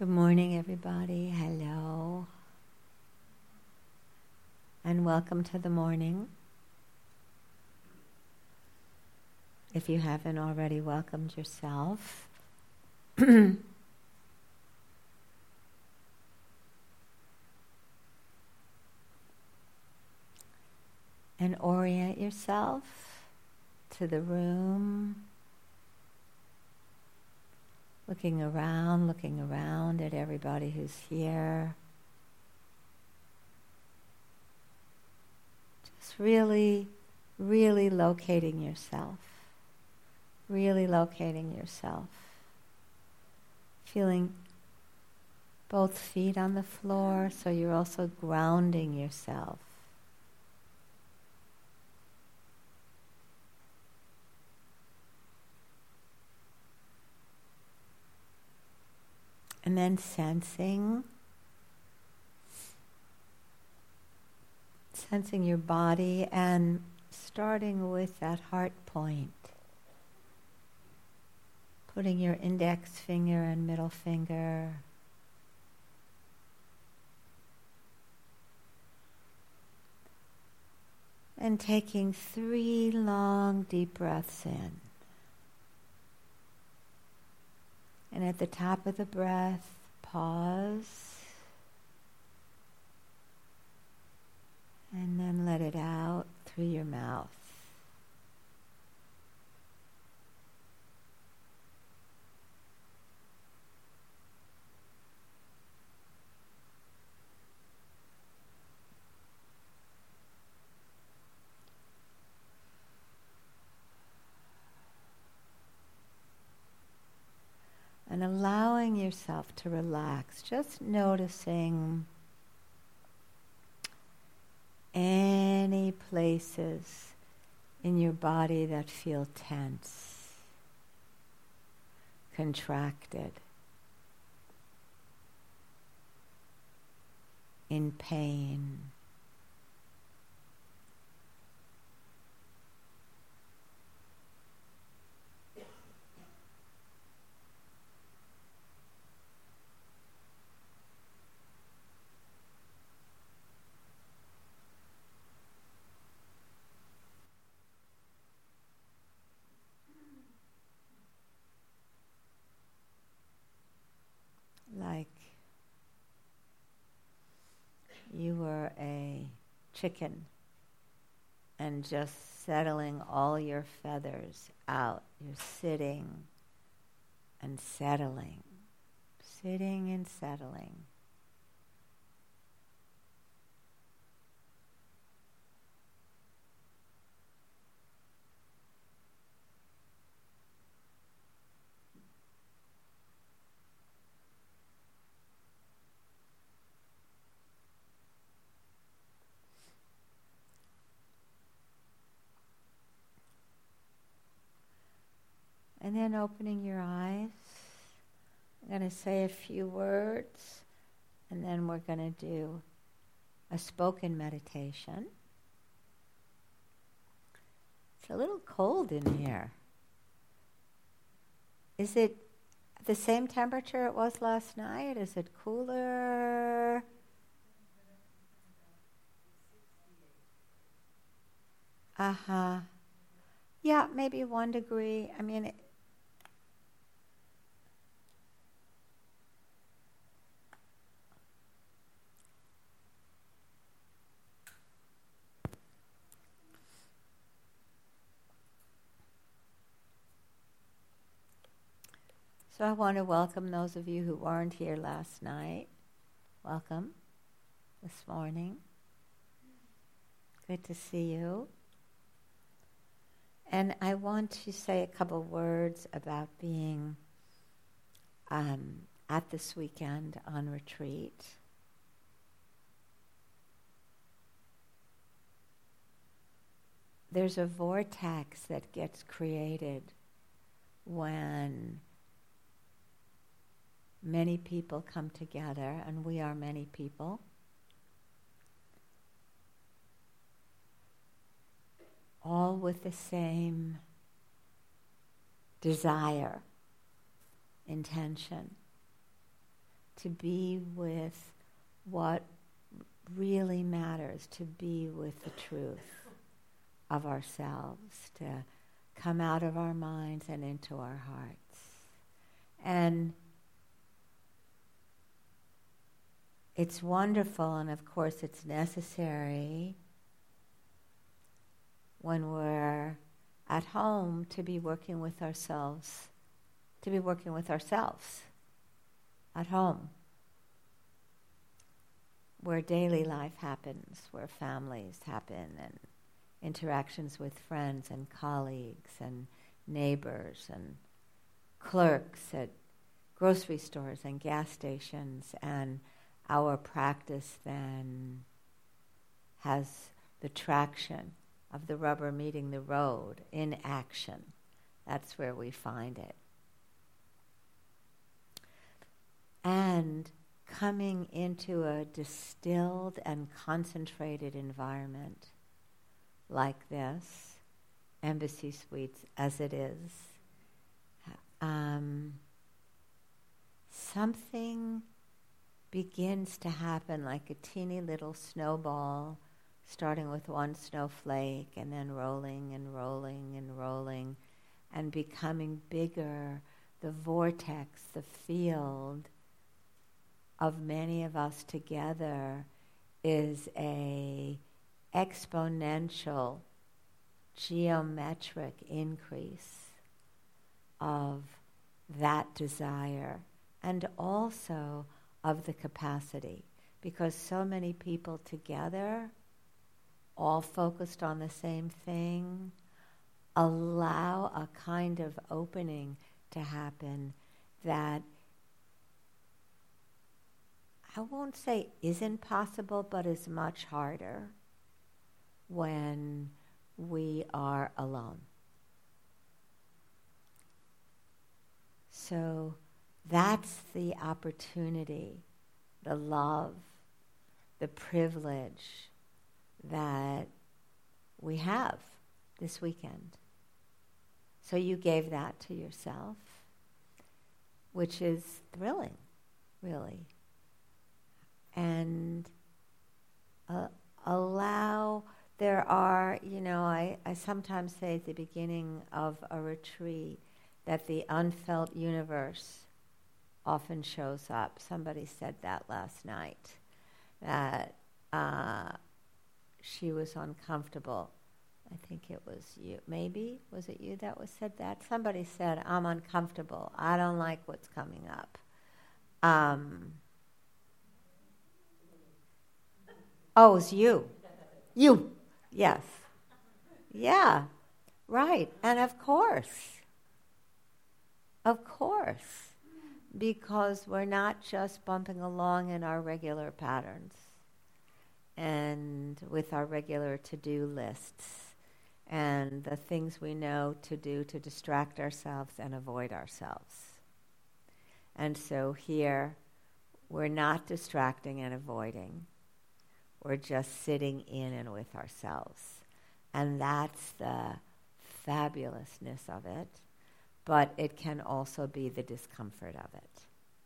Good morning, everybody. Hello. And welcome to the morning. If you haven't already welcomed yourself, and orient yourself to the room, looking around at everybody who's here. Just really locating yourself. Feeling both feet on the floor, so you're also grounding yourself. And then sensing your body and starting with that heart point. Putting your index finger and middle finger and taking 3 long deep breaths in. And at the top of the breath, pause. And then let it out through your mouth. And allowing yourself to relax, just noticing any places in your body that feel tense, contracted, in pain. Like you were a chicken and just settling all your feathers out. You're sitting and settling, sitting and settling. And then opening your eyes. I'm going to say a few words, and then we're going to do a spoken meditation. It's a little cold in here. Is it the same temperature it was last night? Is it cooler? Yeah, maybe 1 degree. I mean, so I want to welcome those of you who weren't here last night. Welcome this morning. Good to see you. And I want to say a couple words about being at this weekend on retreat. There's a vortex that gets created when many people come together, and we are many people. All with the same desire, intention, to be with what really matters, to be with the truth of ourselves, to come out of our minds and into our hearts. And it's wonderful, and of course it's necessary when we're at home to be working with ourselves, at home, where daily life happens, where families happen, and interactions with friends and colleagues and neighbors and clerks at grocery stores and gas stations, and our practice then has the traction of the rubber meeting the road in action. That's where we find it. And coming into a distilled and concentrated environment like this, Embassy Suites as it is, something begins to happen like a teeny little snowball, starting with one snowflake and then rolling and rolling and rolling and becoming bigger. The vortex, the field of many of us together is a exponential, geometric increase of that desire and also of the capacity, because so many people together, all focused on the same thing, allow a kind of opening to happen that I won't say isn't possible, but is much harder when we are alone. So that's the opportunity, the love, the privilege that we have this weekend. So you gave that to yourself, which is thrilling, really. And allow, there are, I sometimes say at the beginning of a retreat that the unfelt universe often shows up. Somebody said that last night, that she was uncomfortable. I think it was you. Maybe, was it you that said that? Somebody said, I'm uncomfortable. I don't like what's coming up. Oh, it was you. You, yes. Yeah, right. And of course, because we're not just bumping along in our regular patterns and with our regular to-do lists and the things we know to do to distract ourselves and avoid ourselves. And so here, we're not distracting and avoiding. We're just sitting in and with ourselves. And that's the fabulousness of it. But it can also be the discomfort of it.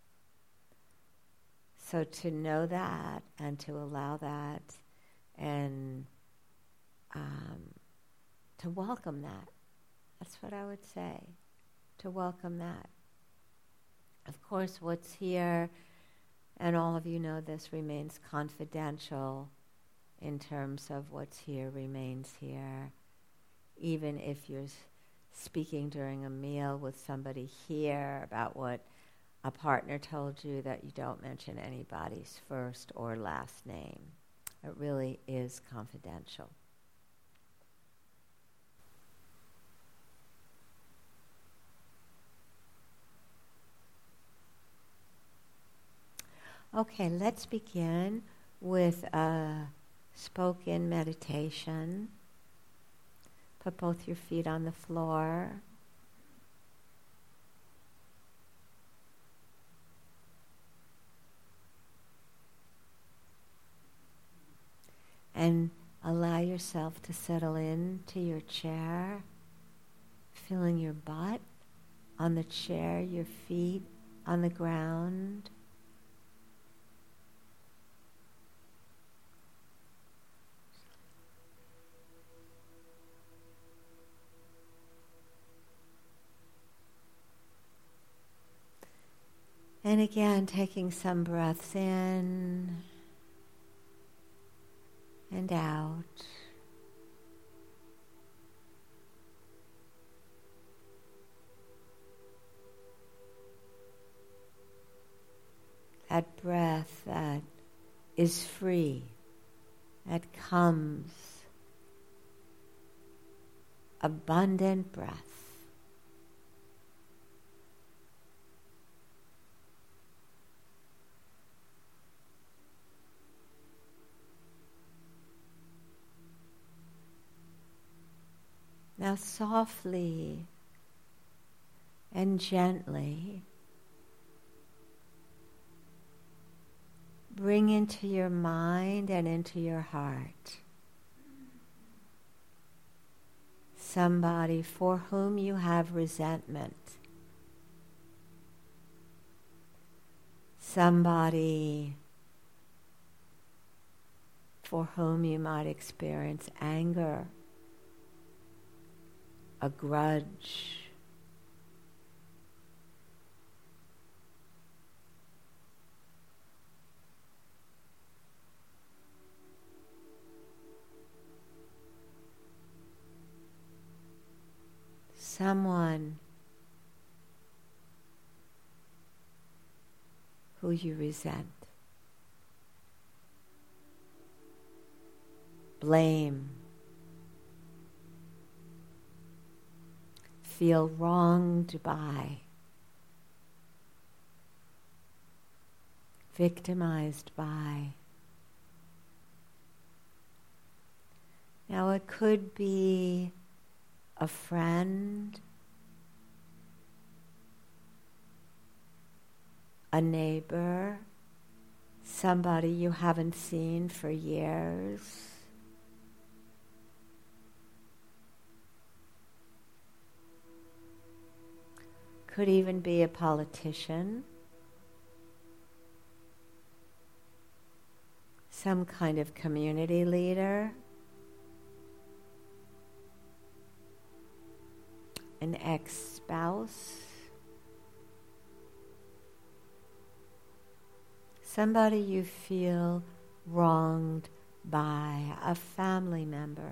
So to know that and to allow that and to welcome that. That's what I would say. To welcome that. Of course, what's here, and all of you know this, remains confidential in terms of what's here remains here. Even if you're speaking during a meal with somebody here about what a partner told you, that you don't mention anybody's first or last name. It really is confidential. Okay, let's begin with a spoken meditation. Put both your feet on the floor. And allow yourself to settle into your chair, feeling your butt on the chair, your feet on the ground. And again, taking some breaths in and out. That breath that is free, that comes, abundant breath. Now softly and gently bring into your mind and into your heart somebody for whom you have resentment, somebody for whom you might experience anger, a grudge. Someone who you resent. Blame. Feel wronged by. Victimized by. Now it could be a friend, a neighbor, somebody you haven't seen for years. Could even be a politician, some kind of community leader, an ex-spouse, somebody you feel wronged by, a family member.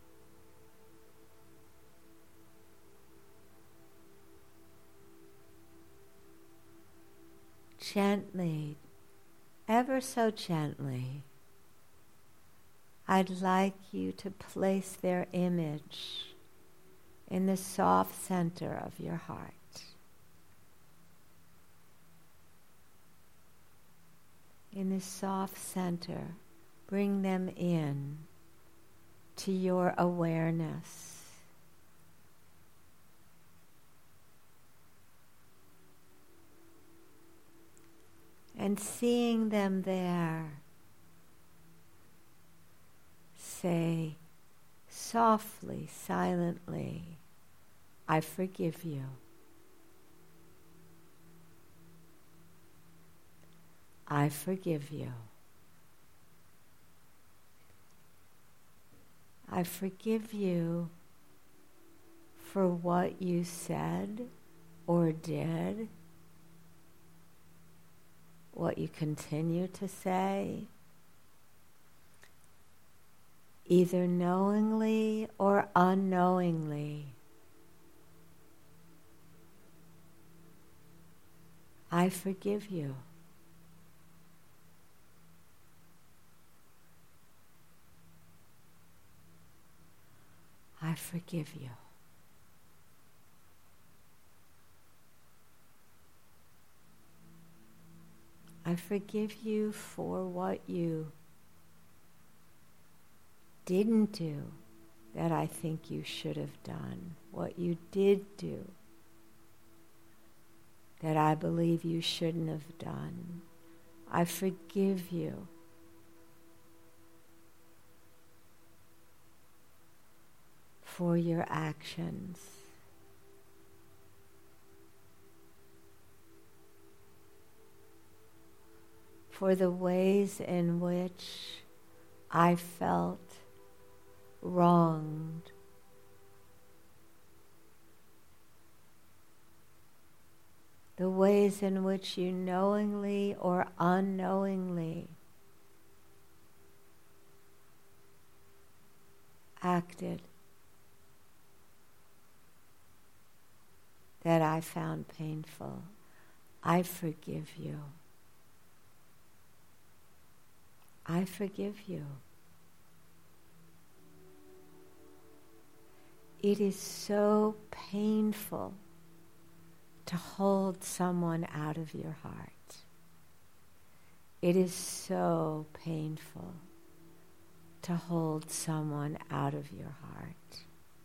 Gently, ever so gently, I'd like you to place their image in the soft center of your heart. In the soft center, bring them in to your awareness. And seeing them there, say softly, silently, I forgive you. I forgive you. I forgive you for what you said or did, what you continue to say, either knowingly or unknowingly. I forgive you. I forgive you. I forgive you for what you didn't do that I think you should have done, what you did do that I believe you shouldn't have done. I forgive you. For your actions. For the ways in which I felt wronged. the ways in which you knowingly or unknowingly acted that I found painful. I forgive you. I forgive you. It is so painful to hold someone out of your heart. It is so painful to hold someone out of your heart.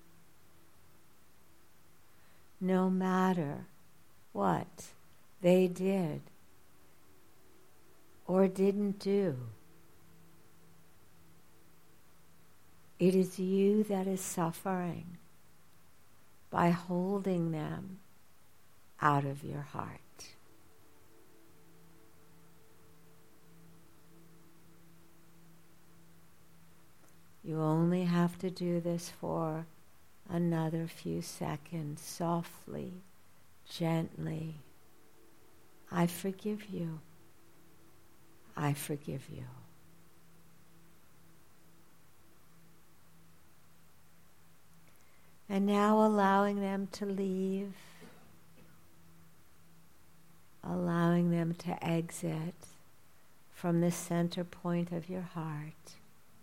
No matter what they did or didn't do, it is you that is suffering by holding them out of your heart. You only have to do this for another few seconds, softly, gently. I forgive you. I forgive you. And now allowing them to leave, allowing them to exit from the center point of your heart.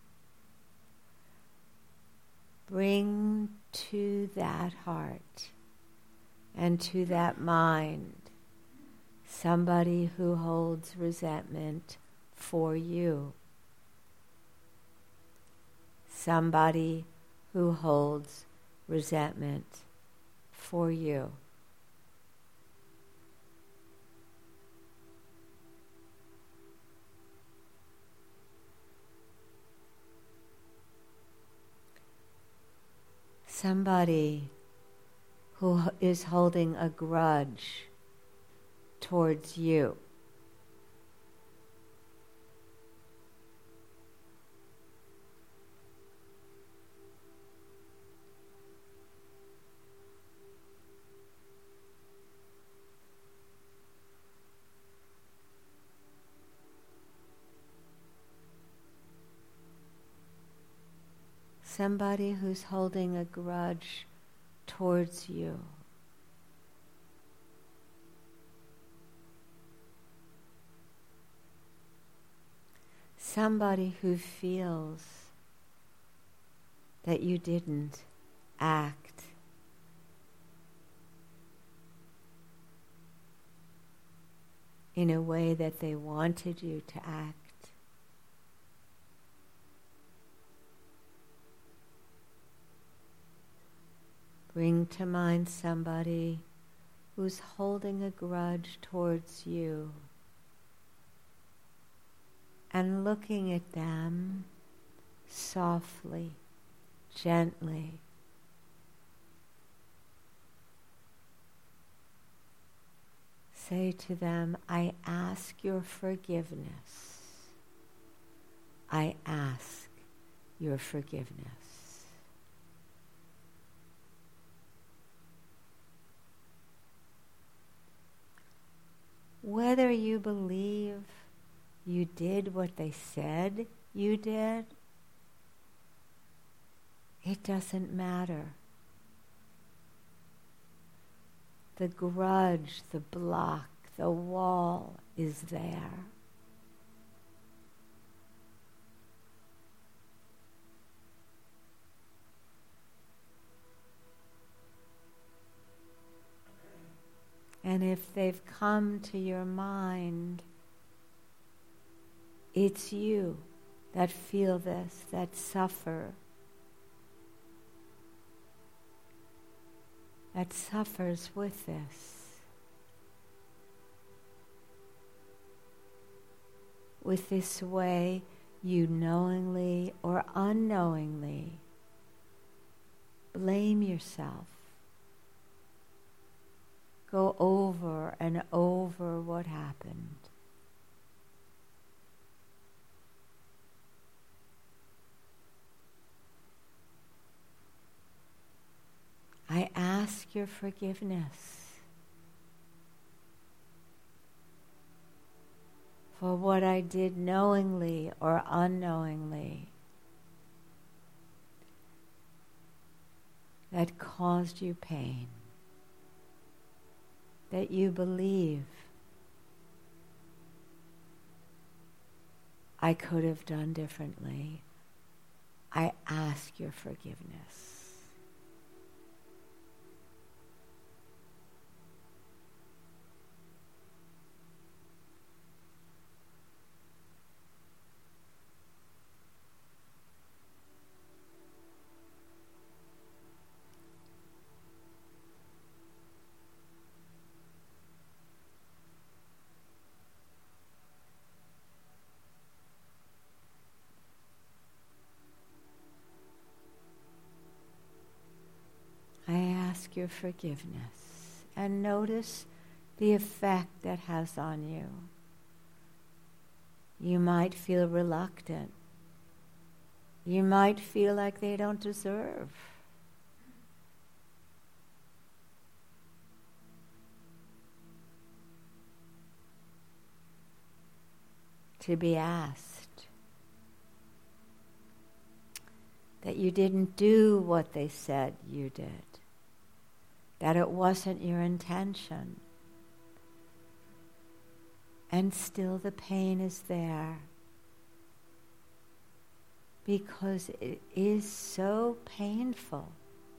Bring to that heart and to that mind somebody who holds resentment for you. Somebody who holds resentment for you. Somebody who is holding a grudge towards you. Somebody who's holding a grudge towards you. Somebody who feels that you didn't act in a way that they wanted you to act. Bring to mind somebody who's holding a grudge towards you and looking at them softly, gently. Say to them, I ask your forgiveness. I ask your forgiveness. Whether you believe you did what they said you did, it doesn't matter. The grudge, the block, the wall is there. And if they've come to your mind, it's you that feel this, that suffer, that suffers with this. With this way, you knowingly or unknowingly blame yourself. Go over and over what happened. I ask your forgiveness. for what I did knowingly or unknowingly that caused you pain, that you believe I could have done differently. I ask your forgiveness. I ask your forgiveness, and notice the effect that has on you. You might feel reluctant. You might feel like they don't deserve to be asked, that you didn't do what they said you did, that it wasn't your intention. And still the pain is there because it is so painful.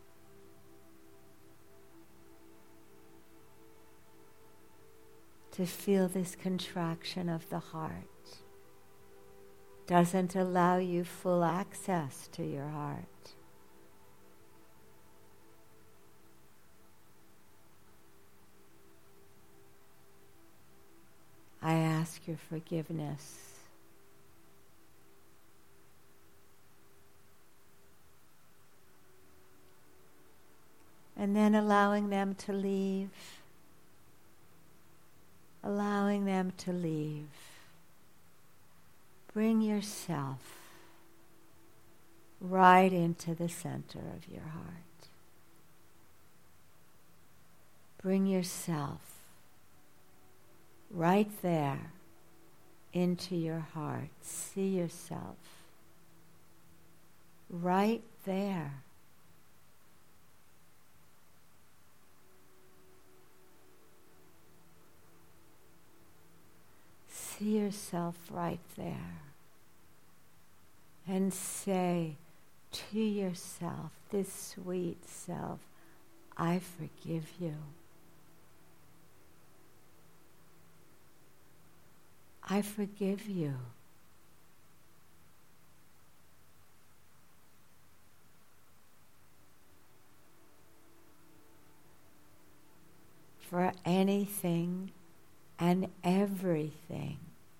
To feel this contraction of the heart doesn't allow you full access to your heart. I ask your forgiveness. And then allowing them to leave. Allowing them to leave. Bring yourself right into the center of your heart. Bring yourself right there into your heart. See yourself right there. See yourself right there. And say to yourself, this sweet self, I forgive you. I forgive you. For anything and everything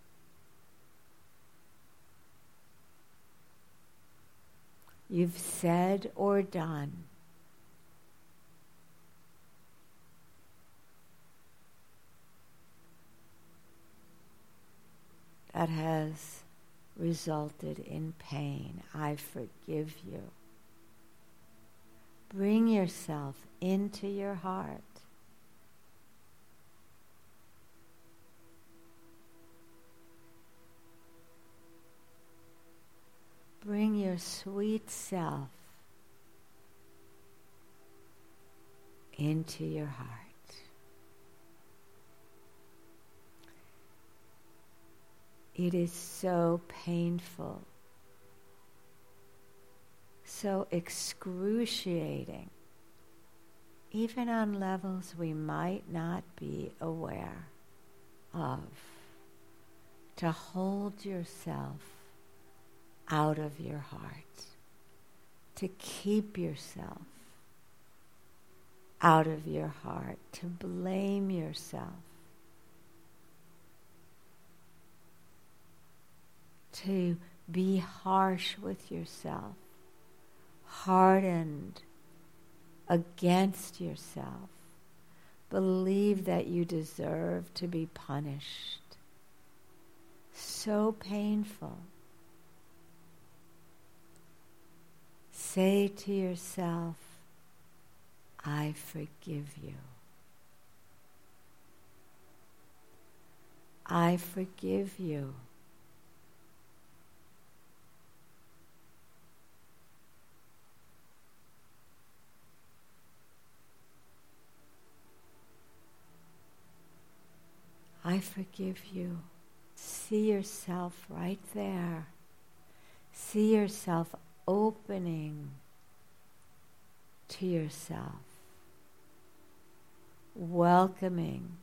you've said or done that has resulted in pain. I forgive you. Bring yourself into your heart. Bring your sweet self into your heart. It is so painful, so excruciating, even on levels we might not be aware of, to hold yourself out of your heart, to keep yourself out of your heart, to blame yourself, to be harsh with yourself, hardened against yourself, believe that you deserve to be punished. So painful. Say to yourself, I forgive you. I forgive you. I forgive you. See yourself right there. See yourself opening to yourself, welcoming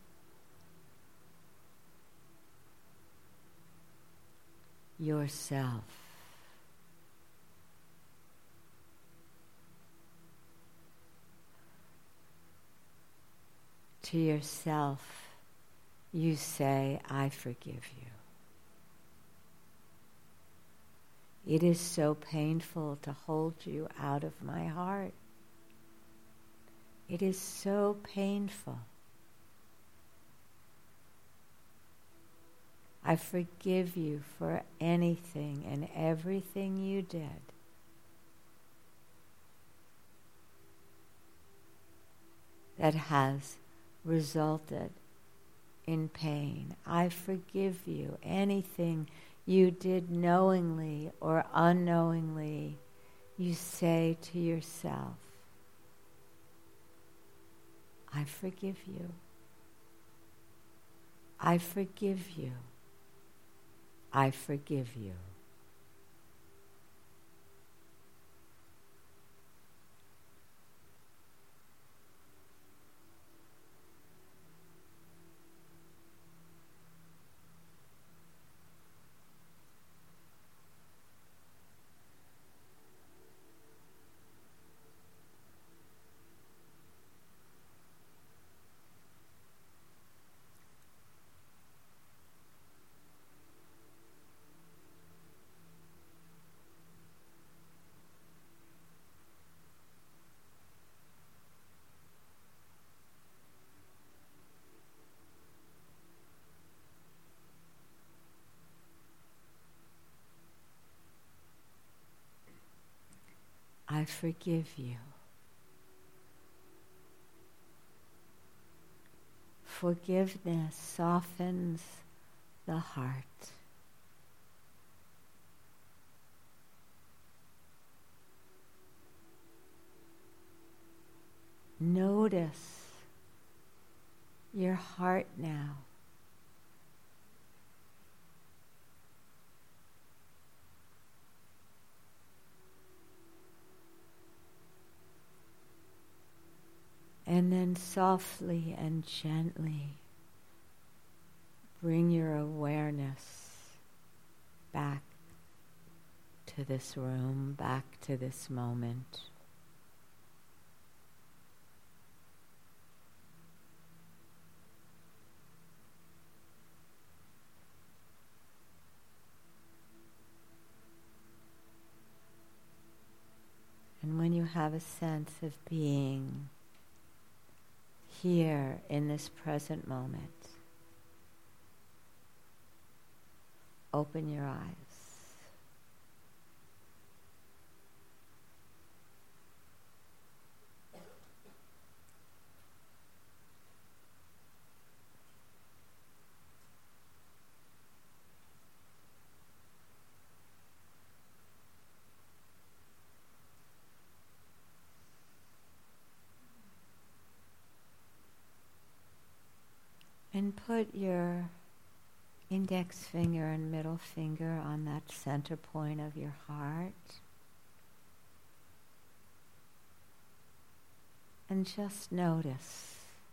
yourself. To yourself, you say, I forgive you. It is so painful to hold you out of my heart. It is so painful. I forgive you for anything and everything you did. That has resulted in pain. I forgive you. Anything you did knowingly or unknowingly, you say to yourself, I forgive you. I forgive you. I forgive you. I forgive you. Forgiveness softens the heart. Notice your heart now. And then softly and gently bring your awareness back to this room, back to this moment. And when you have a sense of being here in this present moment, open your eyes. And put your index finger and middle finger on that center point of your heart. And just notice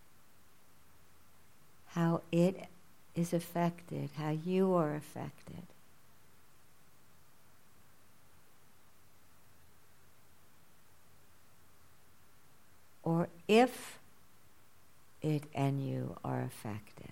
how it is affected, how you are affected. Or if it and you are affected.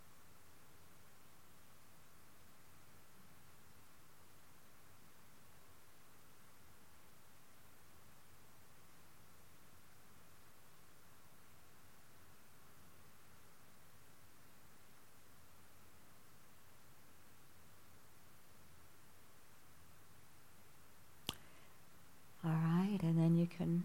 All right, and then you can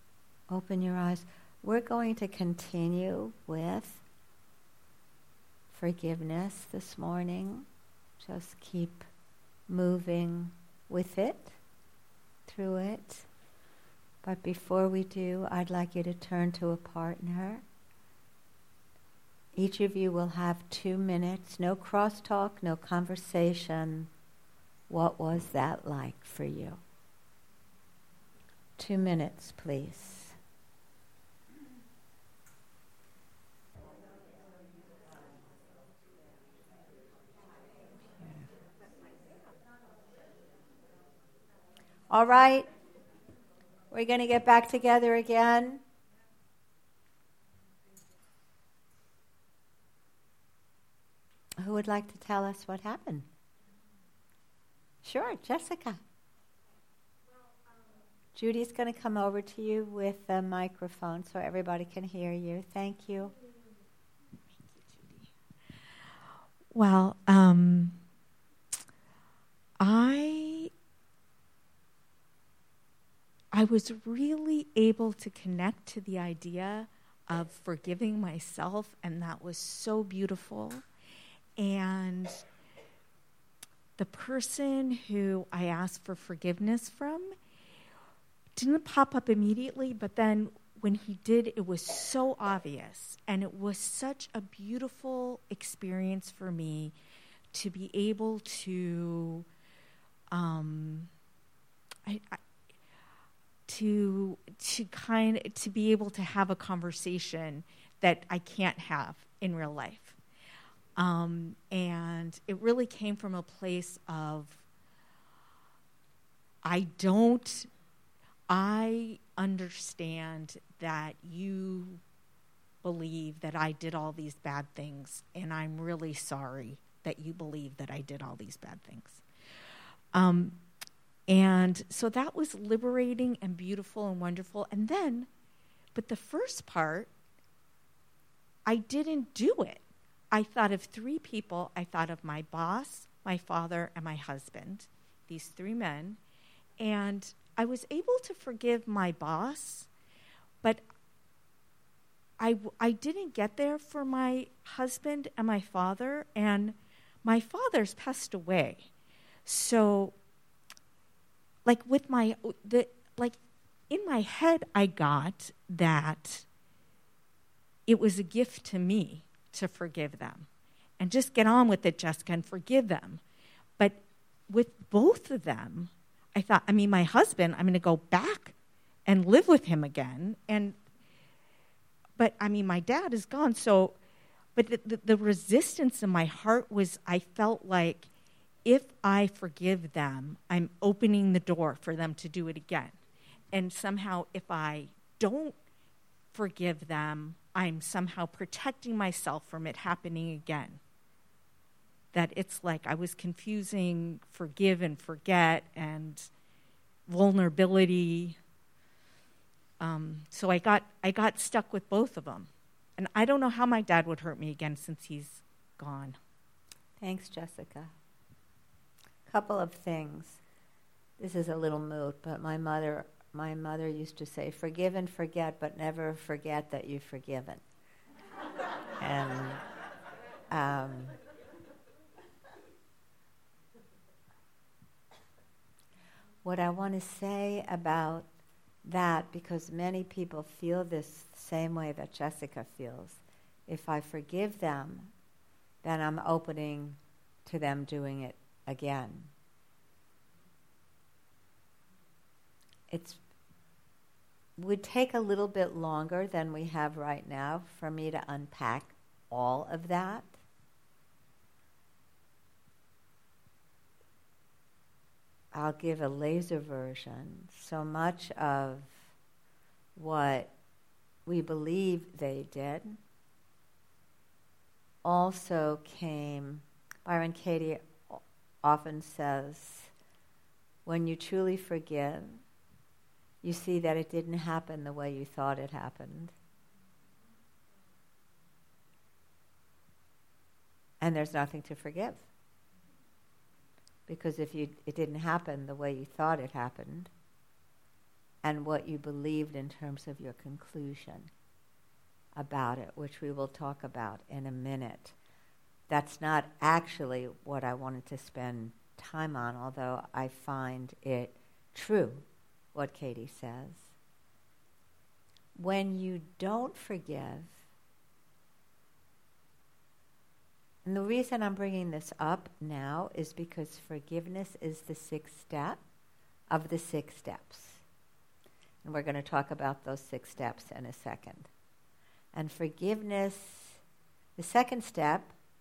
open your eyes. We're going to continue with forgiveness this morning. Just keep moving with it, through it. But before we do, I'd like you to turn to a partner. Each of you will have 2 minutes, no crosstalk, no conversation. What was that like for you? 2 minutes, please. All right, we're going to get back together again. Who would like to tell us what happened? Sure, Jessica. Judy's going to come over to you with a microphone so everybody can hear you. Thank you. Well, I was really able to connect to the idea of forgiving myself, and that was so beautiful. And the person who I asked for forgiveness from didn't pop up immediately, but then when he did, it was so obvious. And it was such a beautiful experience for me to be able to to be able to have a conversation that I can't have in real life. And it really came from a place of, I understand that you believe that I did all these bad things, and I'm really sorry that you believe that I did all these bad things. And so that was liberating and beautiful and wonderful. And then, but the first part, I didn't do it. I thought of 3 people. I thought of my boss, my father, and my husband, these 3 men. And I was able to forgive my boss, but I didn't get there for my husband and my father, and my father's passed away. So, in my head, I got that it was a gift to me to forgive them. And just get on with it, Jessica, and forgive them. But with both of them, I thought, my husband, I'm going to go back and live with him again. But my dad is gone. So, but the resistance in my heart was, I felt like if I forgive them, I'm opening the door for them to do it again. And somehow if I don't forgive them, I'm somehow protecting myself from it happening again. That it's like I was confusing forgive and forget and vulnerability. So I got stuck with both of them. And I don't know how my dad would hurt me again since he's gone. Thanks, Jessica. Couple of things. This is a little moot, but my mother used to say, forgive and forget, but never forget that you've forgiven. And what I want to say about that, because many people feel this same way that Jessica feels, if I forgive them, then I'm opening to them doing it again. It would take a little bit longer than we have right now for me to unpack all of that. I'll give a laser version. So much of what we believe they did also came, Byron Katie often says, when you truly forgive, you see that it didn't happen the way you thought it happened. And there's nothing to forgive. Because if it didn't happen the way you thought it happened, and what you believed in terms of your conclusion about it, which we will talk about in a minute. that's not actually what I wanted to spend time on, although I find it true, what Katie says. When you don't forgive, and the reason I'm bringing this up now is because forgiveness is the sixth step of the 6 steps. And we're going to talk about those 6 steps in a second. And forgiveness, the second step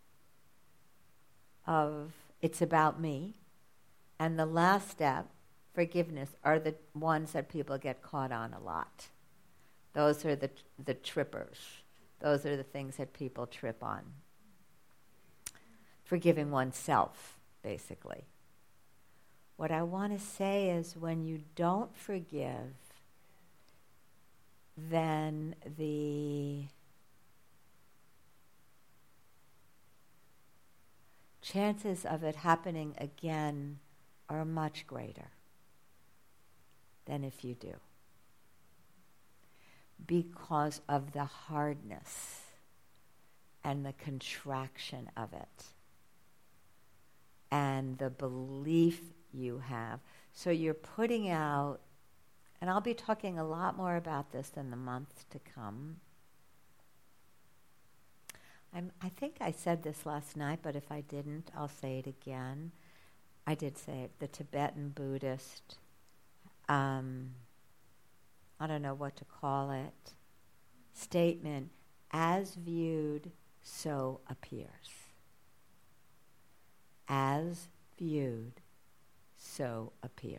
of it's about me, and the last step, forgiveness, are the ones that people get caught on a lot. Those are the trippers. Those are the things that people trip on. Forgiving oneself, basically. What I want to say is when you don't forgive, then the chances of it happening again are much greater than if you do, because of the hardness and the contraction of it and the belief you have. So you're putting out, and I'll be talking a lot more about this in the months to come. I think I said this last night, but if I didn't, I'll say it again. I did say it. The Tibetan Buddhist, I don't know what to call it, statement, as viewed, so appears. As viewed, so appears.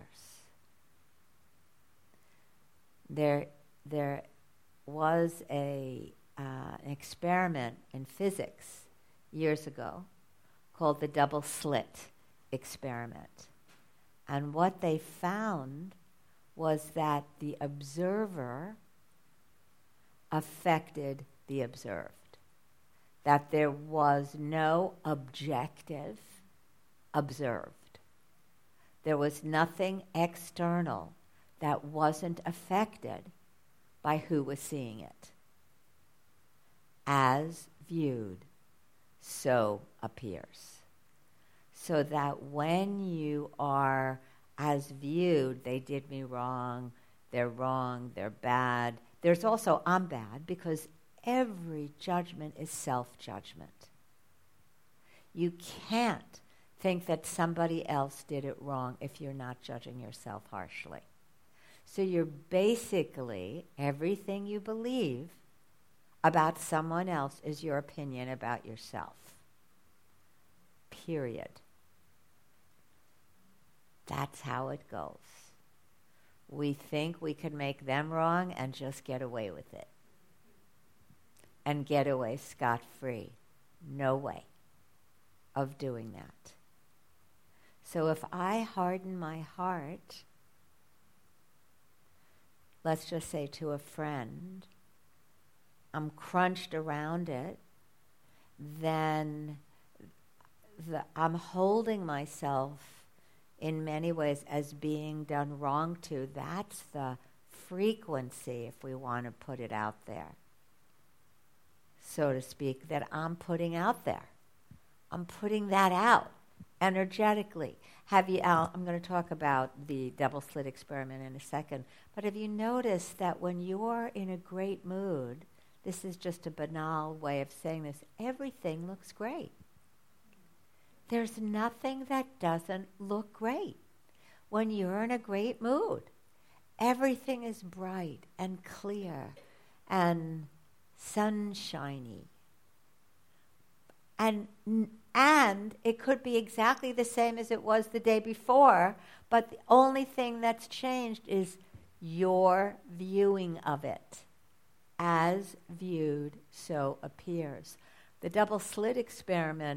There was an experiment in physics years ago called the double slit experiment. And what they found was that the observer affected the observed. That there was no objective observed. There was nothing external that wasn't affected by who was seeing it. As viewed, so appears. So that when you are as viewed, they did me wrong, they're bad. There's also I'm bad, because every judgment is self-judgment. You can't think that somebody else did it wrong if you're not judging yourself harshly. So you're basically, everything you believe about someone else is your opinion about yourself. Period. That's how it goes. We think we can make them wrong and just get away with it. And get away scot-free. No way of doing that. So if I harden my heart, let's just say to a friend, I'm crunched around it, then I'm holding myself in many ways as being done wrong to. That's the frequency, if we want to put it out there, so to speak, that I'm putting out there. I'm putting that out energetically. I'm going to talk about the double slit experiment in a second, but have you noticed that when you're in a great mood, this is just a banal way of saying this, everything looks great. There's nothing that doesn't look great when you're in a great mood. Everything is bright and clear and sunshiny. And it could be exactly the same as it was the day before, but the only thing that's changed is your viewing of it. As viewed, so appears. The double slit experiment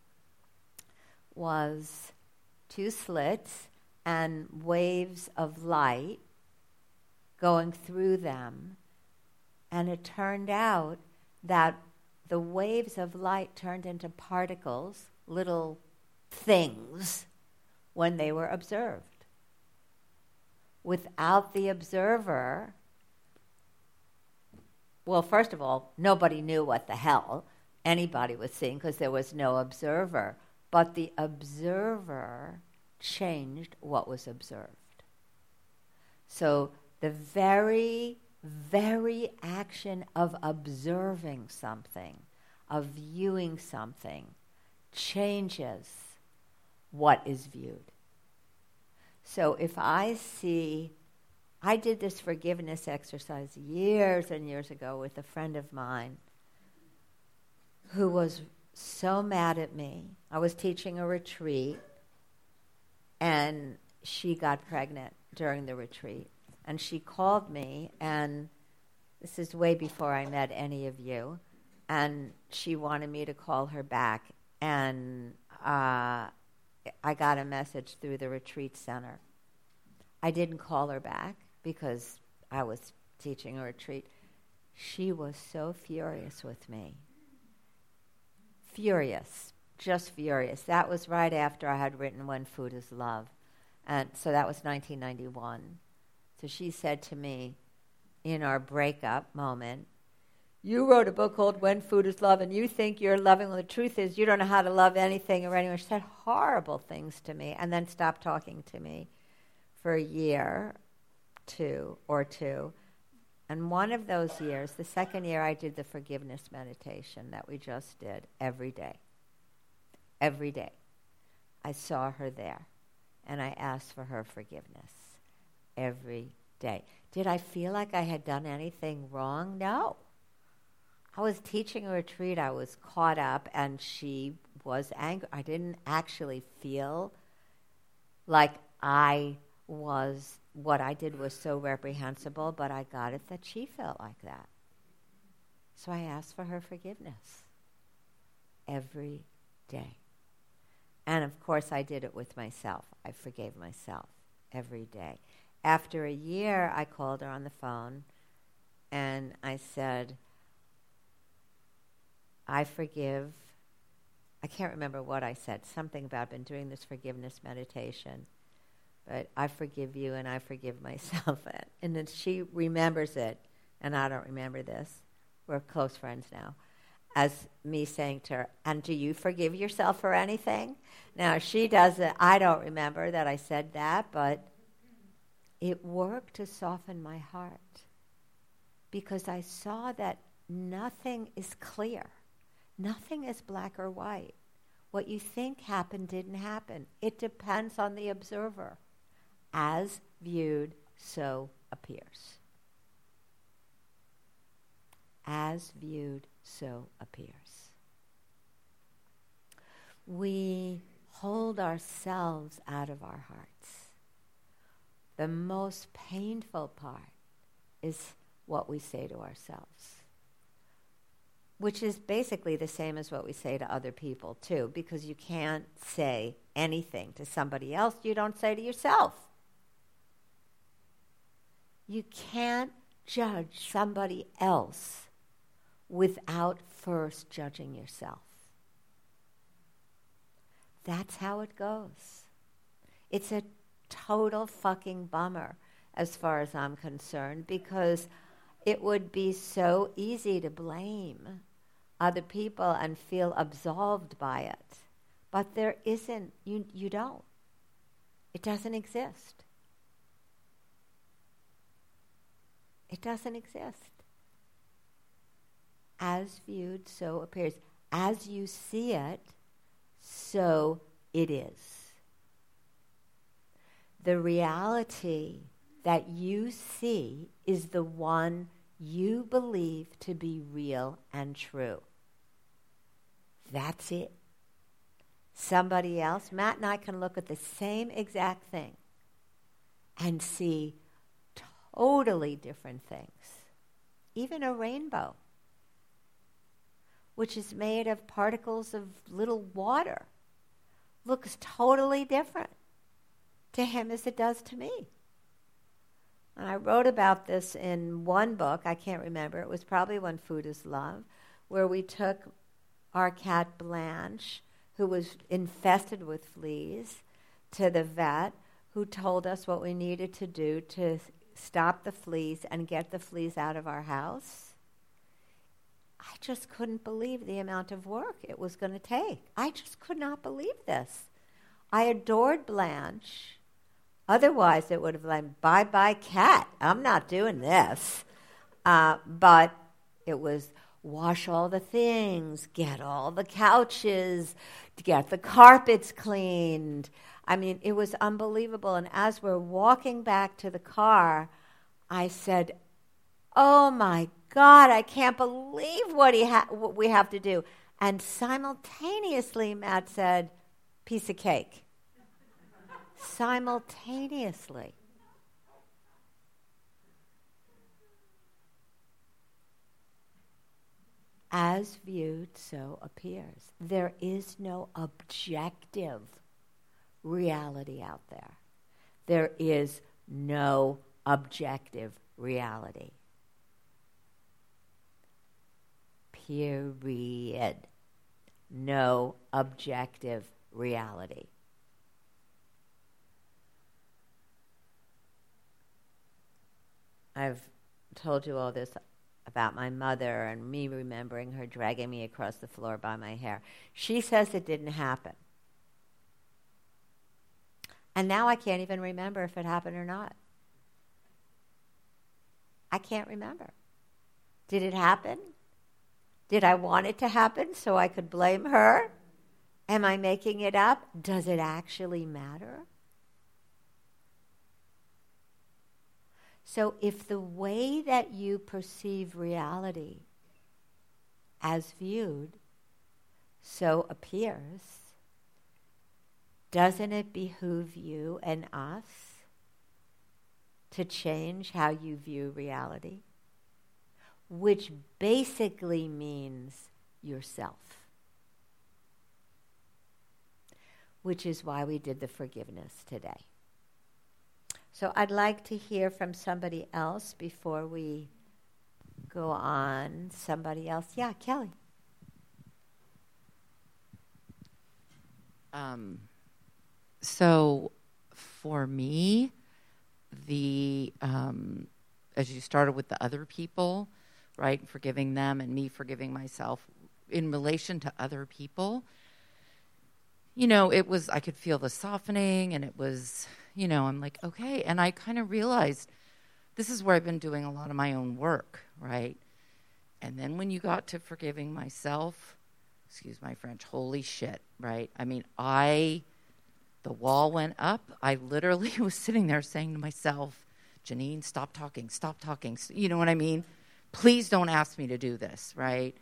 was 2 slits and waves of light going through them, and it turned out that the waves of light turned into particles, little things, when they were observed. Without the observer, well, first of all, nobody knew what the hell anybody was seeing because there was no observer. But the observer changed what was observed. So the very, very action of observing something, of viewing something, changes what is viewed. So if I did this forgiveness exercise years and years ago with a friend of mine who was so mad at me. I was teaching a retreat, and she got pregnant during the retreat. And she called me, and this is way before I met any of you, and she wanted me to call her back. And I got a message through the retreat center. I didn't call her back because I was teaching a retreat. She was so furious with me. Furious, just furious. That was right after I had written When Food is Love. And so that was 1991. So she said to me in our breakup moment, "You wrote a book called When Food is Love, and you think you're loving when the truth is you don't know how to love anything or anyone." She said horrible things to me and then stopped talking to me for a year, two. And one of those years, the second year, I did the forgiveness meditation that we just did every day. Every day. I saw her there, and I asked for her forgiveness every day. Did I feel like I had done anything wrong? No. I was teaching a retreat. I was caught up, and she was angry. I didn't actually feel like what I did was so reprehensible, but I got it that she felt like that. So I asked for her forgiveness every day. And of course I did it with myself. I forgave myself every day. After a year, I called her on the phone and I said, "I forgive." I can't remember what I said. Something about I've been doing this forgiveness meditation. But I forgive you and I forgive myself. And then she remembers it, and I don't remember this. We're close friends now. As me saying to her, "And do you forgive yourself for anything?" Now, she doesn't. I don't remember that I said that, but it worked to soften my heart because I saw that nothing is clear. Nothing is black or white. What you think happened didn't happen. It depends on the observer. As viewed, so appears. As viewed, so appears. We hold ourselves out of our hearts. The most painful part is what we say to ourselves, which is basically the same as what we say to other people, too, because you can't say anything to somebody else you don't say to yourself. You can't judge somebody else without first judging yourself. That's how it goes. It's a total fucking bummer as far as I'm concerned, because it would be so easy to blame other people and feel absolved by it. But there isn't. You don't. It doesn't exist. It doesn't exist. As viewed, so appears. As you see it, so it is. The reality that you see is the one you believe to be real and true. That's it. Somebody else, Matt and I can look at the same exact thing and see totally different things. Even a rainbow, which is made of particles of little water, looks totally different to him as it does to me. And I wrote about this in one book, I can't remember, it was probably When Food is Love, where we took our cat Blanche, who was infested with fleas, to the vet, who told us what we needed to do to stop the fleas and get the fleas out of our house. I just couldn't believe the amount of work it was going to take. I just could not believe this. I adored Blanche. Otherwise, it would have been, bye-bye, cat. I'm not doing this. But it was wash all the things, get all the couches, get the carpets cleaned. I mean, it was unbelievable. And as we're walking back to the car, I said, oh, my God, I can't believe what we have to do. And simultaneously, Matt said, piece of cake. Simultaneously. As viewed, so appears. There is no objective reality out there. There is no objective reality. Period. No objective reality. I've told you all this about my mother and me remembering her dragging me across the floor by my hair. She says it didn't happen. And now I can't even remember if it happened or not. I can't remember. Did it happen? Did I want it to happen so I could blame her? Am I making it up? Does it actually matter? So if the way that you perceive reality as viewed so appears, doesn't it behoove you and us to change how you view reality? Which basically means yourself. Which is why we did the forgiveness today. So I'd like to hear from somebody else before we go on. Somebody else. Yeah, Kelly. So for me, as you started with the other people, right, forgiving them and me forgiving myself, in relation to other people, it was, I could feel the softening, and it was, I'm like, okay. And I kind of realized this is where I've been doing a lot of my own work, right? And then when you got to forgiving myself, excuse my French, holy shit, right? I mean, the wall went up. I literally was sitting there saying to myself, Janine, stop talking. You know what I mean? Please don't ask me to do this, right?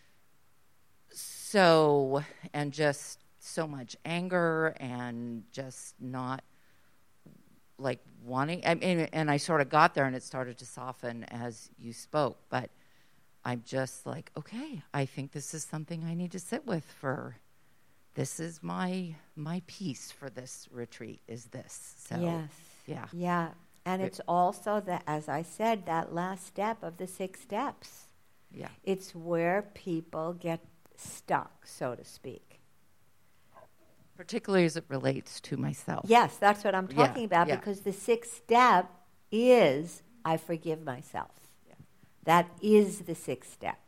So, and just so much anger and just not like wanting, and I sort of got there and it started to soften as you spoke, but I'm just like, okay, I think this is something I need to sit with this is my piece for this retreat is this. So, yes. Yeah. Yeah. And it's also, as I said, that last step of the 6 steps. Yeah. It's where people get stuck, so to speak. Particularly as it relates to myself. Yes, that's what I'm talking about, because the 6th step is I forgive myself. Yeah. That is the 6th step.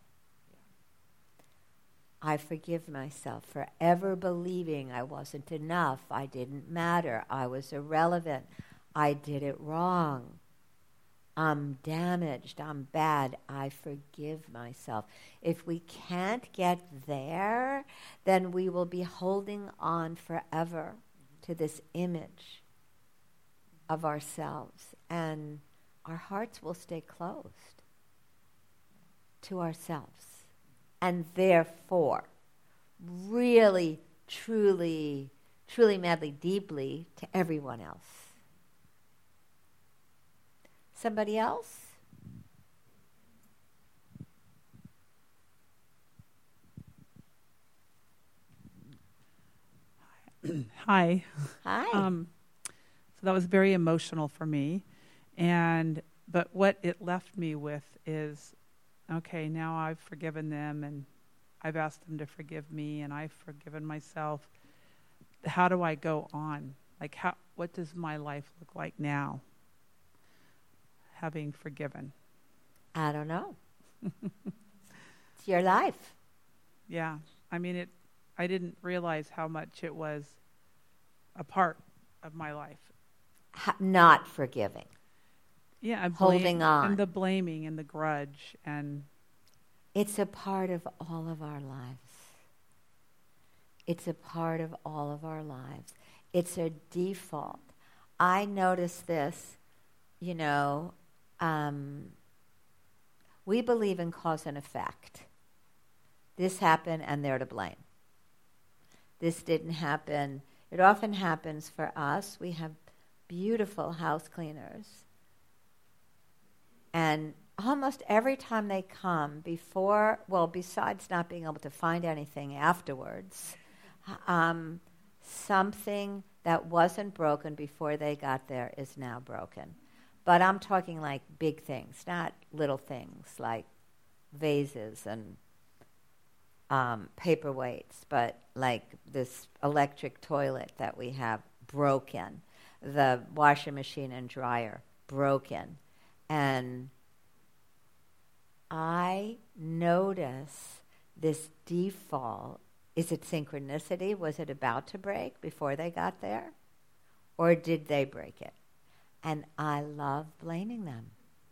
I forgive myself for ever believing I wasn't enough, I didn't matter, I was irrelevant, I did it wrong, I'm damaged, I'm bad. I forgive myself. If we can't get there, then we will be holding on forever to this image of ourselves, and our hearts will stay closed to ourselves. And therefore, really, truly, madly, deeply to everyone else. Somebody else? Hi. Hi. So that was very emotional for me, but what it left me with is, okay, now I've forgiven them and I've asked them to forgive me and I've forgiven myself. How do I go on? Like, what does my life look like now, having forgiven? I don't know. It's your life. Yeah. I mean, I didn't realize how much it was a part of my life. Not forgiving. Yeah, Holding on. And the blaming and the grudge and... It's a part of all of our lives. It's a part of all of our lives. It's a default. I notice this, we believe in cause and effect. This happened and they're to blame. This didn't happen. It often happens for us. We have beautiful house cleaners. And almost every time they come besides not being able to find anything afterwards, something that wasn't broken before they got there is now broken. But I'm talking like big things, not little things like vases and paperweights, but like this electric toilet that we have broken, the washing machine and dryer broken. And I notice this default. Is it synchronicity? Was it about to break before they got there? Or did they break it? And I love blaming them.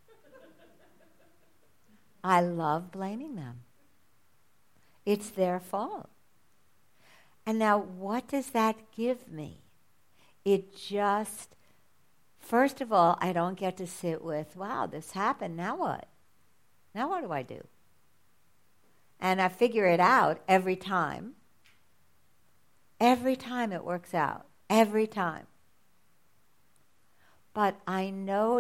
I love blaming them. It's their fault. And now what does that give me? It just, first of all, I don't get to sit with, wow, this happened, now what? Now what do I do? And I figure it out every time. Every time it works out. Every time. But I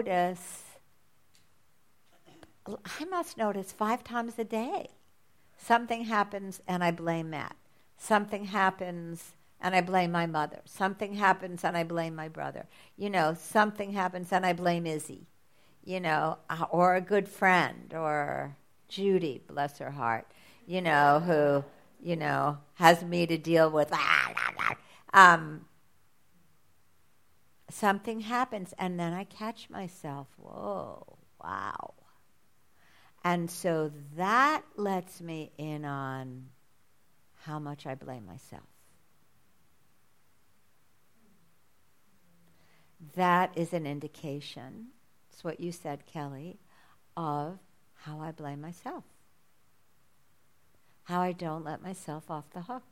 must notice 5 times a day. Something happens and I blame Matt. Something happens and I blame my mother. Something happens and I blame my brother. Something happens and I blame Izzy. Or a good friend, or Judy, bless her heart, who, has me to deal with. Something happens, and then I catch myself, whoa, wow. And so that lets me in on how much I blame myself. That is an indication, it's what you said, Kelly, of how I blame myself. How I don't let myself off the hook.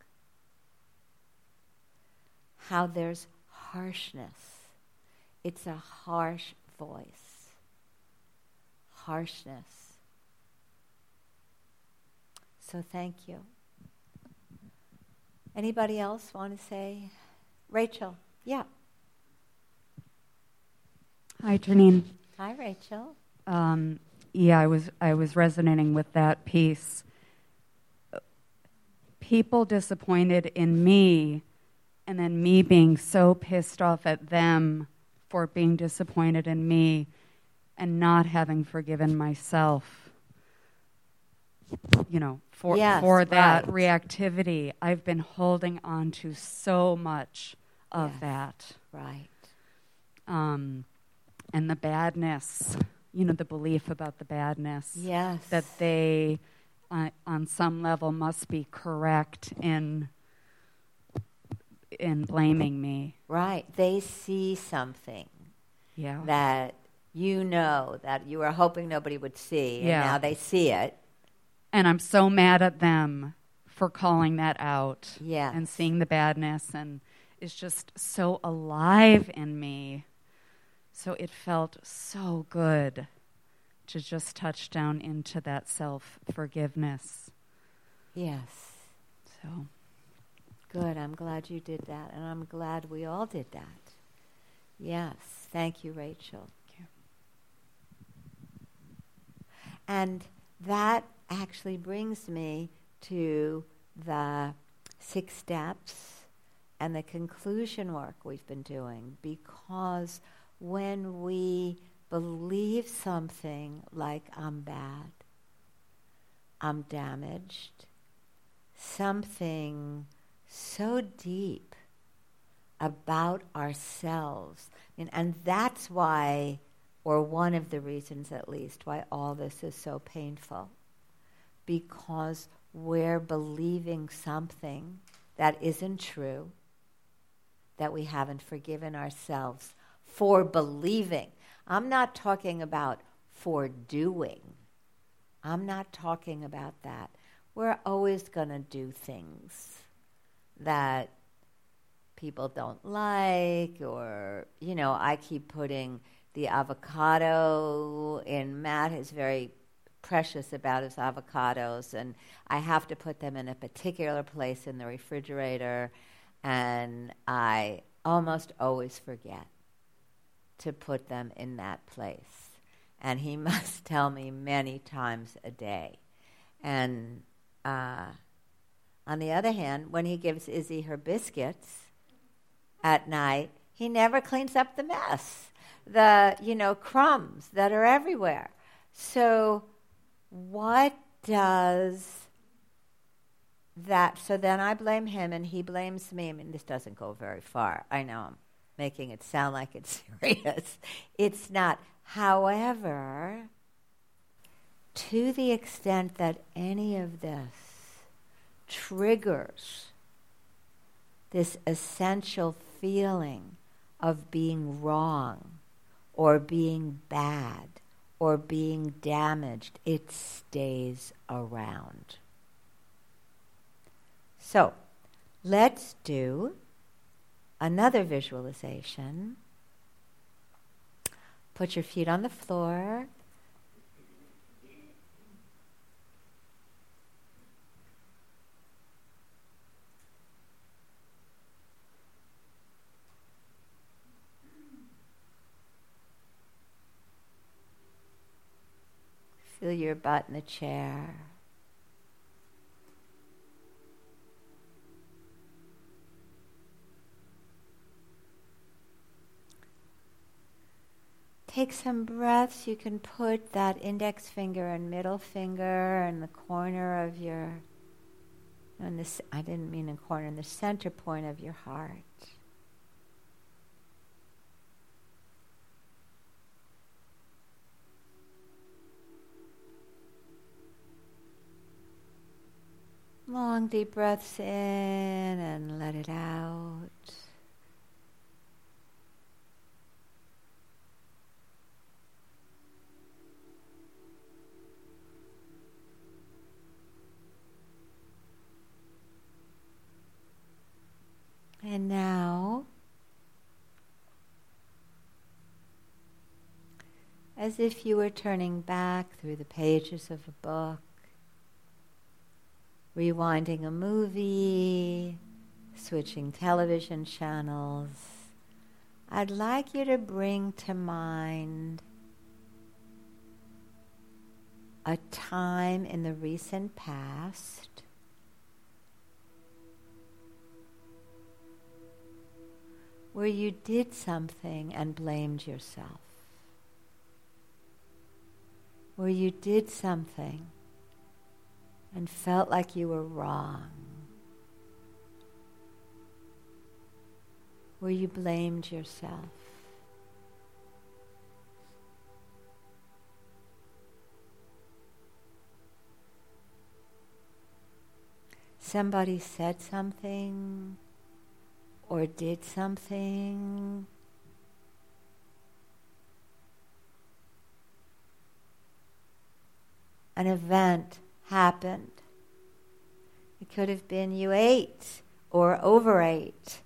How there's harshness. It's a harsh voice. Harshness. So thank you. Anybody else want to say? Rachel, yeah. Hi, Janine. Hi, Rachel. I was resonating with that piece. People disappointed in me, and then me being so pissed off at them for being disappointed in me and not having forgiven myself, for that reactivity. I've been holding on to so much of that. Right. And the badness, the belief about the badness. Yes. That they, on some level, must be correct in blaming me. Right. They see something Yeah. that that you were hoping nobody would see, and Yeah. now they see it. And I'm so mad at them for calling that out. Yes. And seeing the badness, and it's just so alive in me. So it felt so good to just touch down into that self-forgiveness. Yes. So Good. I'm glad you did that, and I'm glad we all did that. Yes. Thank you, Rachel. Thank you. And that actually brings me to the 6 steps and the conclusion work we've been doing, because when we believe something like I'm bad, I'm damaged, something so deep about ourselves, and that's why, or one of the reasons at least, why all this is so painful. because we're believing something that isn't true, that we haven't forgiven ourselves for believing. I'm not talking about for doing. I'm not talking about that. We're always going to do things that people don't like, or, I keep putting the avocado in. Matt is very precious about his avocados, and I have to put them in a particular place in the refrigerator, and I almost always forget to put them in that place. And he must tell me many times a day. And on the other hand, when he gives Izzy her biscuits at night, he never cleans up the mess, the crumbs that are everywhere. So what does that, so then I blame him and he blames me. I mean, this doesn't go very far. I know I'm making it sound like it's serious. It's not. However, to the extent that any of this triggers this essential feeling of being wrong or being bad or being damaged, it stays around. So, let's do another visualization. Put your feet on the floor. Feel your butt in the chair. Take some breaths. You can put that index finger and middle finger in the corner of your, I didn't mean in corner, in the center point of your heart. Long deep breaths in and let it out. And now, as if you were turning back through the pages of a book, rewinding a movie, switching television channels, I'd like you to bring to mind a time in the recent past where you did something and blamed yourself, where you did something and felt like you were wrong, where you blamed yourself. Somebody said something or did something, an event happened. It could have been you ate or overate.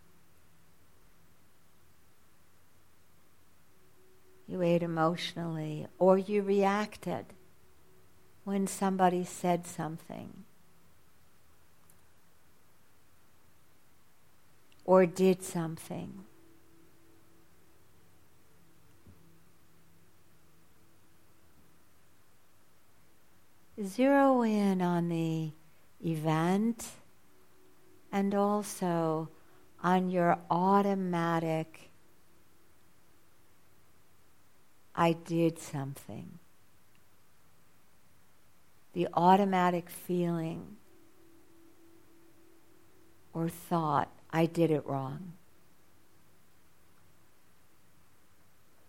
You ate emotionally, or you reacted when somebody said something or did something. Zero in on the event and also on your automatic, I did something. The automatic feeling or thought, I did it wrong.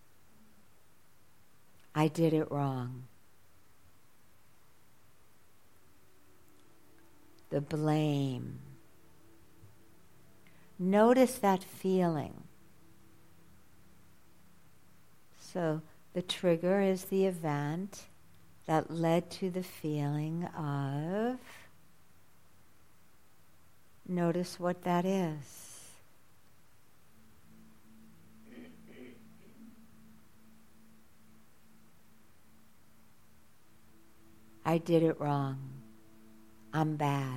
I did it wrong. the blame. Notice that feeling. So the trigger is the event that led to the feeling of. Notice what that is. I did it wrong. I'm bad.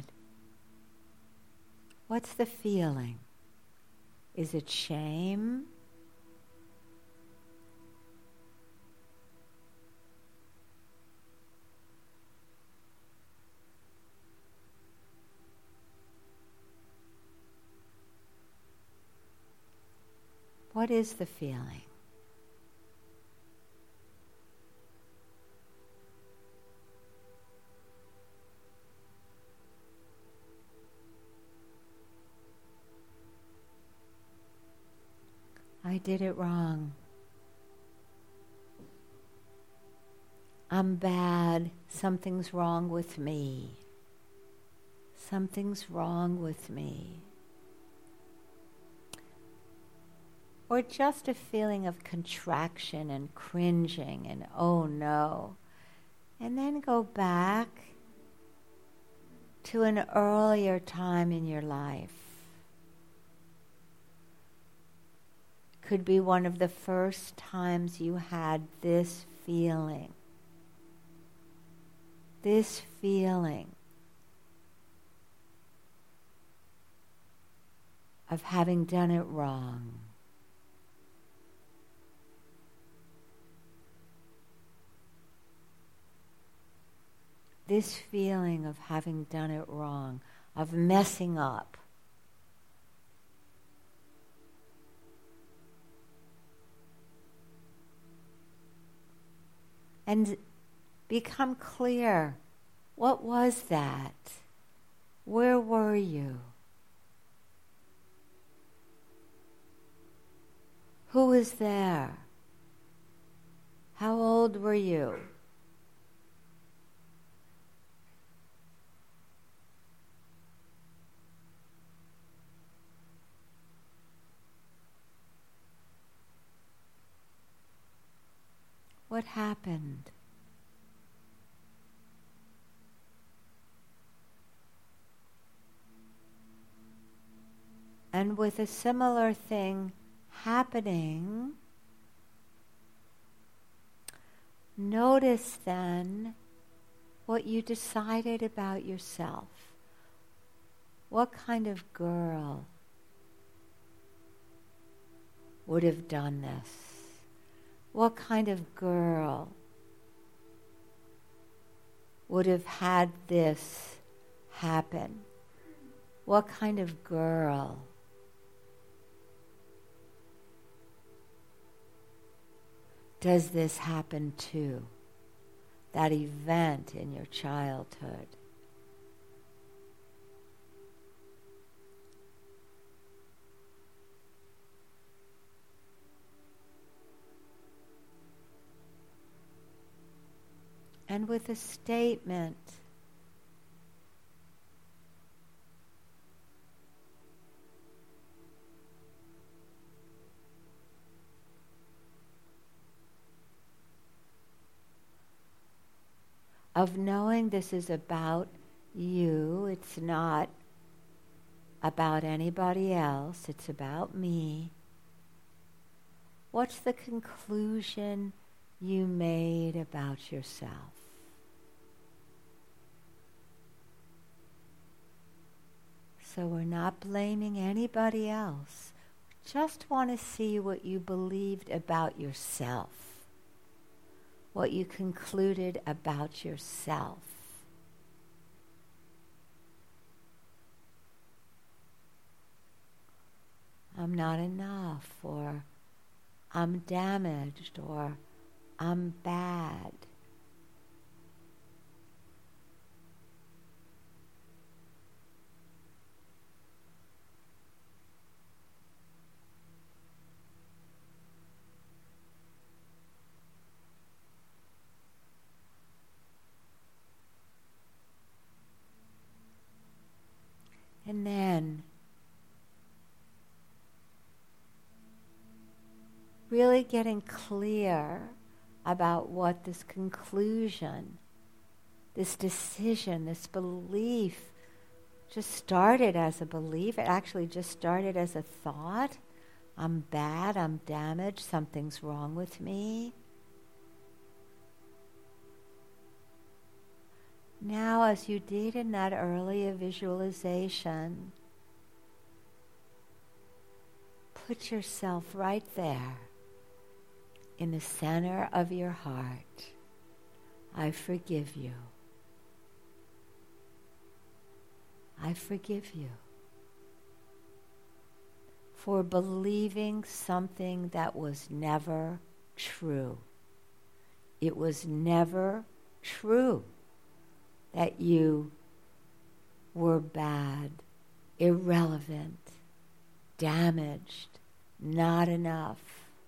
What's the feeling? Is it shame? What is the feeling? I did it wrong. I'm bad. Something's wrong with me. Something's wrong with me. Or just a feeling of contraction and cringing and oh no. And then go back to an earlier time in your life. Could be one of the first times you had this feeling. This feeling of having done it wrong. This feeling of having done it wrong, of messing up. And become clear. What was that? Where were you? Who was there? How old were you? What happened? And with a similar thing happening, notice then what you decided about yourself. What kind of girl would have done this? What kind of girl would have had this happen? What kind of girl does this happen to? That event in your childhood. And with a statement, of knowing this is about you, it's not about anybody else, it's about me. What's the conclusion you made about yourself? So we're not blaming anybody else. We just want to see what you believed about yourself. What you concluded about yourself. I'm not enough, or I'm damaged, or I'm bad. really getting clear about what this conclusion, this decision, this belief just started as a belief. It actually just started as a thought. I'm bad, I'm damaged, something's wrong with me. Now, as you did in that earlier visualization, put yourself right there in the center of your heart. I forgive you. I forgive you for believing something that was never true. It was never true that you were bad, irrelevant, damaged, not enough.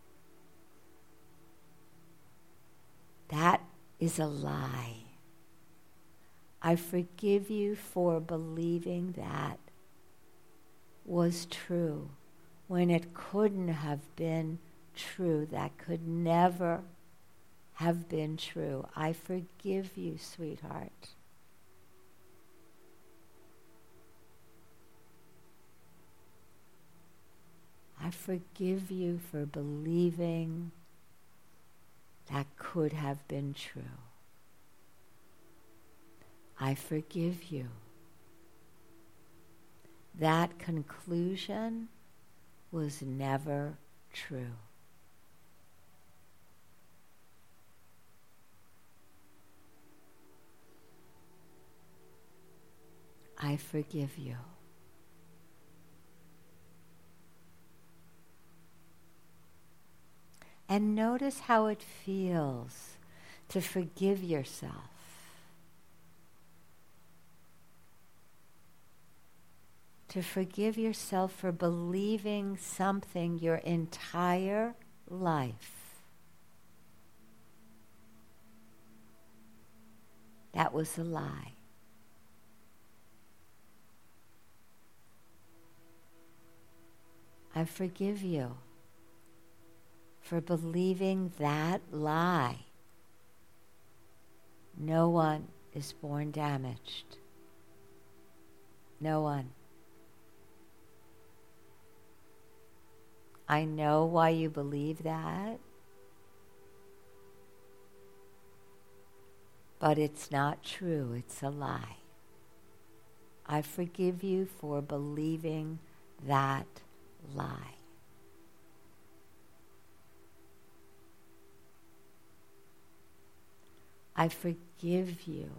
That is a lie. I forgive you for believing that was true when it couldn't have been true. That could never have been true. I forgive you, sweetheart. I forgive you for believing that could have been true. I forgive you. That conclusion was never true. I forgive you. And notice how it feels to forgive yourself. To forgive yourself for believing something your entire life that was a lie. I forgive you for believing that lie. No one is born damaged. No one. I know why you believe that, but it's not true. It's a lie. I forgive you for believing that lie. I forgive you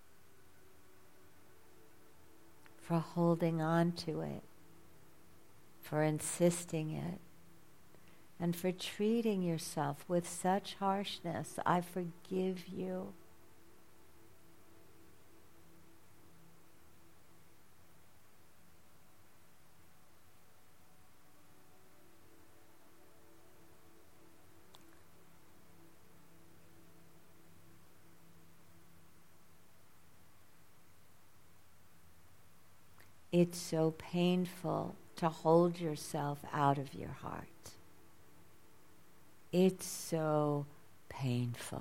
for holding on to it, for insisting it, and for treating yourself with such harshness. I forgive you. It's so painful to hold yourself out of your heart. It's so painful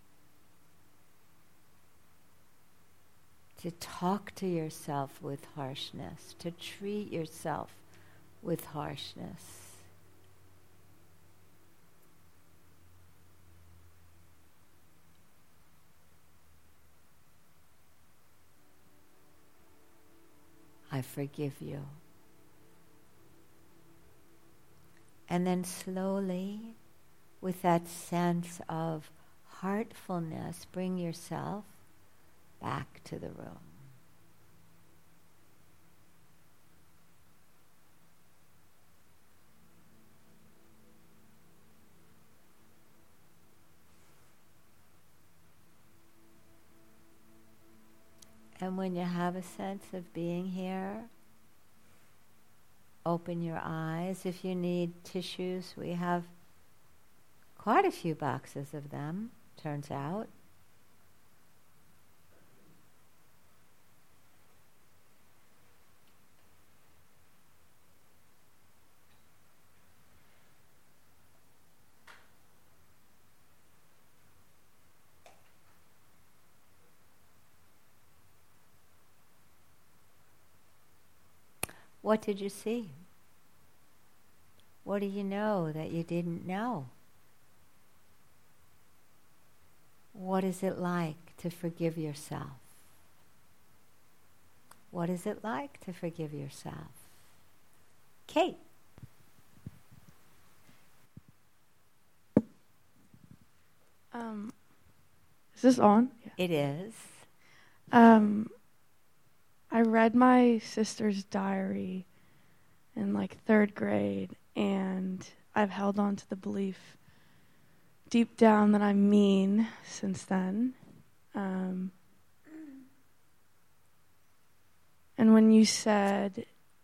to talk to yourself with harshness, to treat yourself with harshness. I forgive you. And then slowly, with that sense of heartfulness, bring yourself back to the room. And when you have a sense of being here, open your eyes. If you need tissues, we have quite a few boxes of them, turns out. What did you see? What do you know that you didn't know? What is it like to forgive yourself? What is it like to forgive yourself? Kate. Is this on? Yeah. It is. I read my sister's diary in like 3rd grade, and I've held on to the belief deep down that I'm mean since then. And when you said,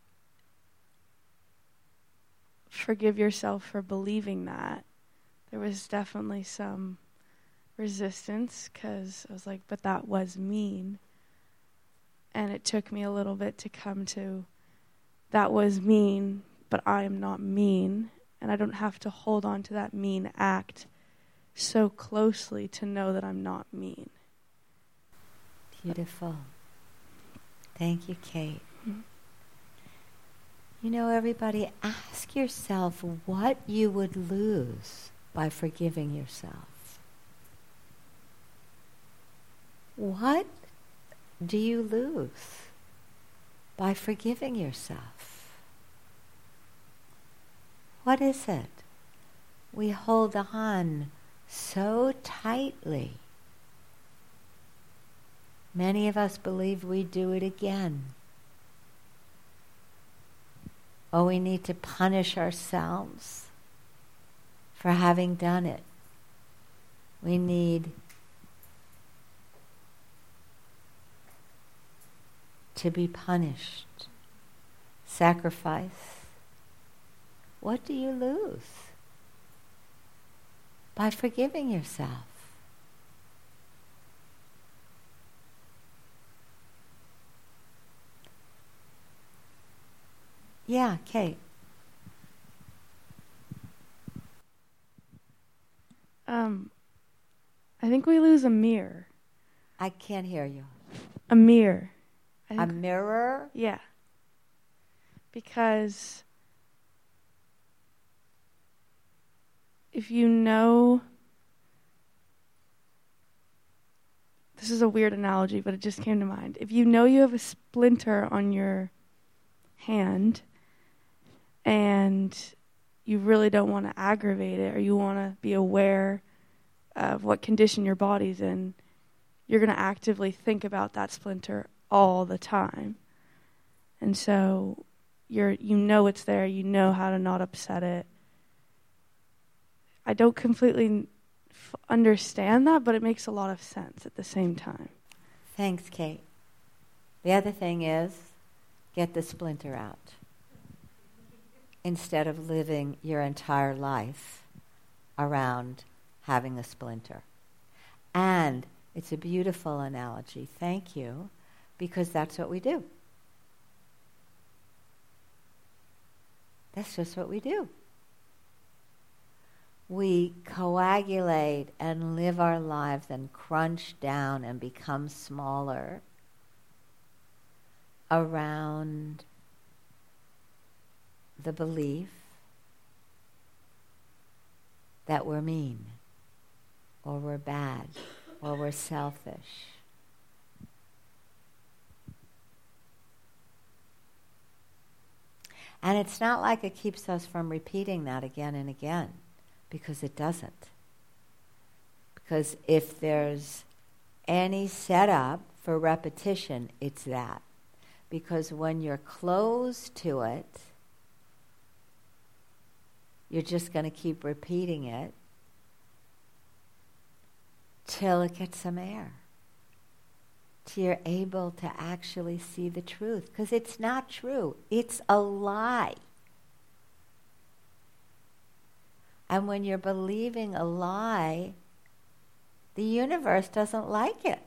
forgive yourself for believing that, there was definitely some resistance, because I was like, but that was mean. And it took me a little bit to come to, that was mean, but I am not mean. And I don't have to hold on to that mean act so closely to know that I'm not mean. Beautiful. Thank you, Kate. You know, everybody, ask yourself what you would lose by forgiving yourself. What do you lose by forgiving yourself? What is it? We hold on so tightly. Many of us believe we do it again. Oh, we need to punish ourselves for having done it. We need to be punished. Sacrifice. What do you lose by forgiving yourself? Yeah, Kate. I think we lose a mirror. I can't hear you. A mirror. A mirror? Yeah. Because if you know, this is a weird analogy, but it just came to mind. If you know you have a splinter on your hand and you really don't want to aggravate it, or you want to be aware of what condition your body's in, you're going to actively think about that splinter all the time. And so you know it's there, you know how to not upset it. I don't completely understand that, but it makes a lot of sense at the same time. Thanks, Kate. The other thing is, get the splinter out. Instead of living your entire life around having a splinter. And it's a beautiful analogy, thank you, because that's what we do. That's just what we do. We coagulate and live our lives and crunch down and become smaller around the belief that we're mean, or we're bad, or we're selfish. And it's not like it keeps us from repeating that again and again, because it doesn't. Because if there's any setup for repetition, it's that. Because when you're closed to it, you're just going to keep repeating it till it gets some air, till you're able to actually see the truth. Because it's not true. It's a lie. And when you're believing a lie, the universe doesn't like it.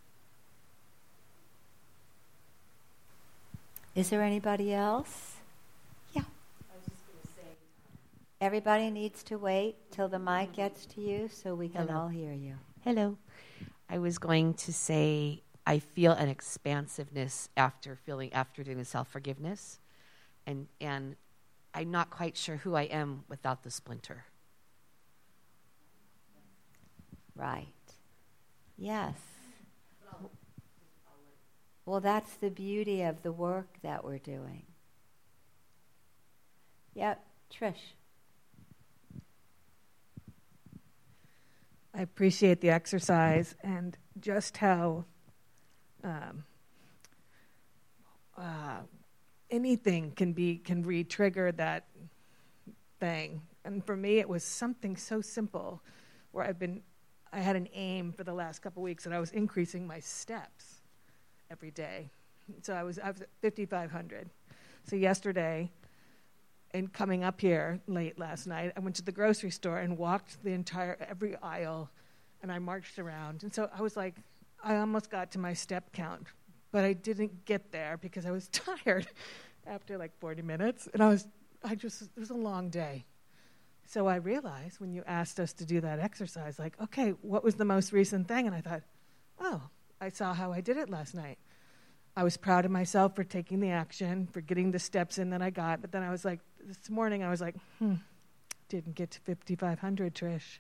Is there anybody else? Yeah. I was just going to say, everybody needs to wait till the mic gets to you so we can all hear you. hello. I was going to say I feel an expansiveness after doing the self-forgiveness, and I'm not quite sure who I am without the splinter. Right. Yes. Well, that's the beauty of the work that we're doing. Yep, Trish. I appreciate the exercise and just how anything can re-trigger that thing. And for me, it was something so simple where I had an aim for the last couple weeks that I was increasing my steps every day. So I was at 5,500. So yesterday, and coming up here late last night, I went to the grocery store and walked every aisle, and I marched around. And so I was like, I almost got to my step count, but I didn't get there because I was tired after like 40 minutes. And it was a long day. So I realized when you asked us to do that exercise, like, okay, what was the most recent thing? And I thought, oh, I saw how I did it last night. I was proud of myself for taking the action, for getting the steps in that I got. But then I was like, this morning I was like, didn't get to 5,500, Trish.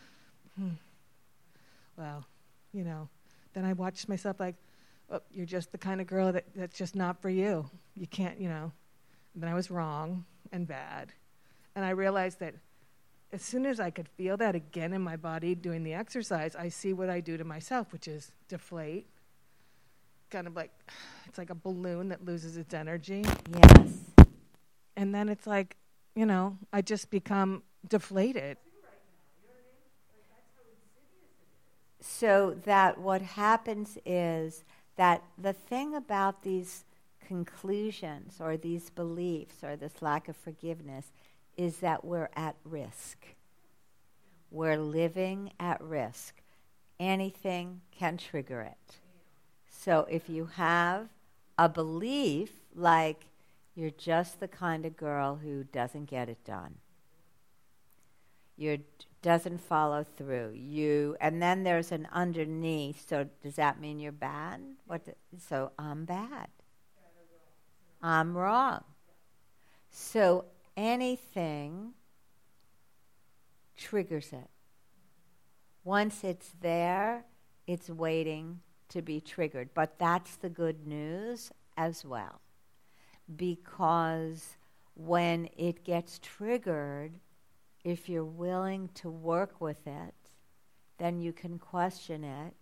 Well, then I watched myself like, oh, you're just the kind of girl that's just not for you. You can't, And then I was wrong and bad. And I realized that as soon as I could feel that again in my body doing the exercise, I see what I do to myself, which is deflate. Kind of like, it's like a balloon that loses its energy. Yes. And then it's like, I just become deflated. So that what happens is that the thing about these conclusions or these beliefs or this lack of forgiveness is that we're at risk. We're living at risk. Anything can trigger it. So if you have a belief like you're just the kind of girl who doesn't get it done, doesn't follow through, and then there's an underneath, so does that mean you're bad? So I'm bad. I'm wrong. So anything triggers it. Once it's there, it's waiting to be triggered. But that's the good news as well. Because when it gets triggered, if you're willing to work with it, then you can question it.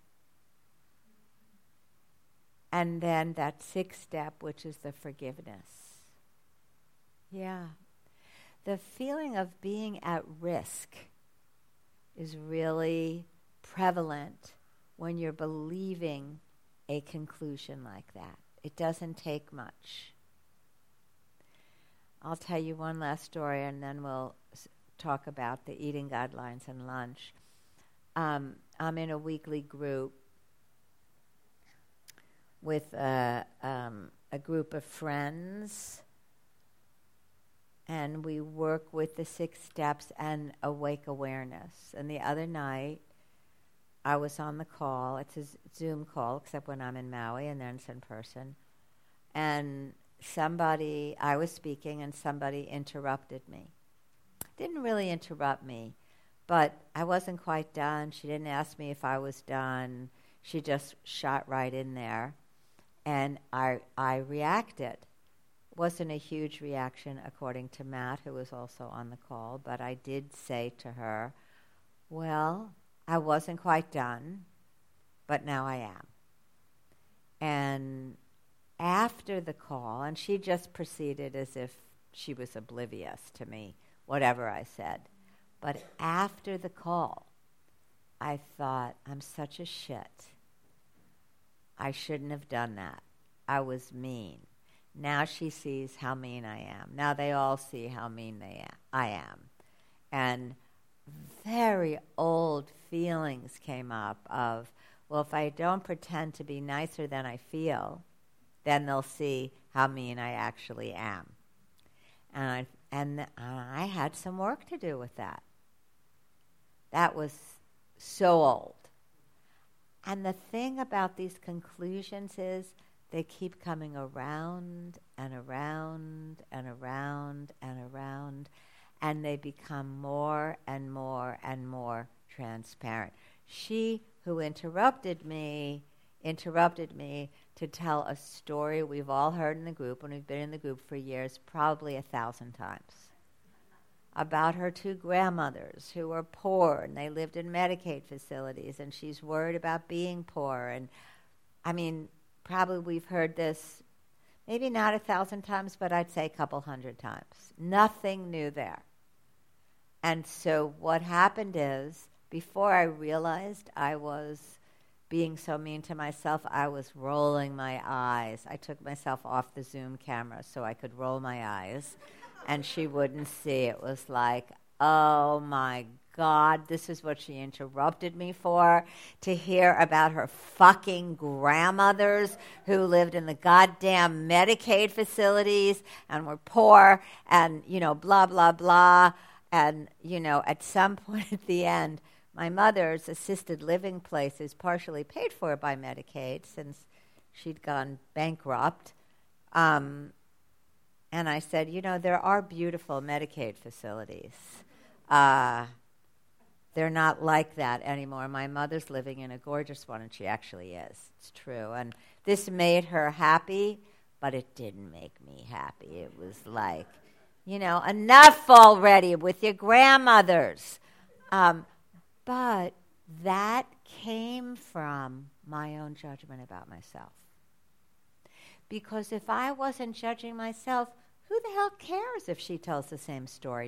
And then that sixth step, which is the forgiveness. Yeah. The feeling of being at risk is really prevalent when you're believing a conclusion like that. It doesn't take much. I'll tell you one last story and then we'll talk about the eating guidelines and lunch. I'm in a weekly group with a group of friends, and we work with the 6 steps and awake awareness. And the other night, I was on the call. It's a Zoom call, except when I'm in Maui, and then it's in person. And I was speaking, and somebody interrupted me. Didn't really interrupt me, but I wasn't quite done. She didn't ask me if I was done. She just shot right in there, and I reacted. Wasn't a huge reaction according to Matt, who was also on the call, but I did say to her, well, I wasn't quite done, but now I am. And after the call, and she just proceeded as if she was oblivious to me, whatever I said. But after the call, I thought, I'm such a shit. I shouldn't have done that. I was mean. Now she sees how mean I am. Now they all see how mean I am. And very old feelings came up of, well, if I don't pretend to be nicer than I feel, then they'll see how mean I actually am. And I had some work to do with that. That was so old. And the thing about these conclusions is they keep coming around and around and around and around, and they become more and more and more transparent. She who interrupted me to tell a story we've all heard in the group, and we've been in the group for years, probably 1,000 times, about her two grandmothers who were poor, and they lived in Medicaid facilities, and she's worried about being poor. And I mean, probably we've heard this, maybe not 1,000 times, but I'd say a couple hundred times. Nothing new there. And so what happened is, before I realized I was being so mean to myself, I was rolling my eyes. I took myself off the Zoom camera so I could roll my eyes, and she wouldn't see. It was like, oh my God, this is what she interrupted me for, to hear about her fucking grandmothers who lived in the goddamn Medicaid facilities and were poor and, blah, blah, blah. And, at some point at the end, my mother's assisted living place is partially paid for by Medicaid since she'd gone bankrupt. And I said, there are beautiful Medicaid facilities. They're not like that anymore. My mother's living in a gorgeous one, and she actually is. It's true. And this made her happy, but it didn't make me happy. It was like, enough already with your grandmothers. But that came from my own judgment about myself. Because if I wasn't judging myself, who the hell cares if she tells the same story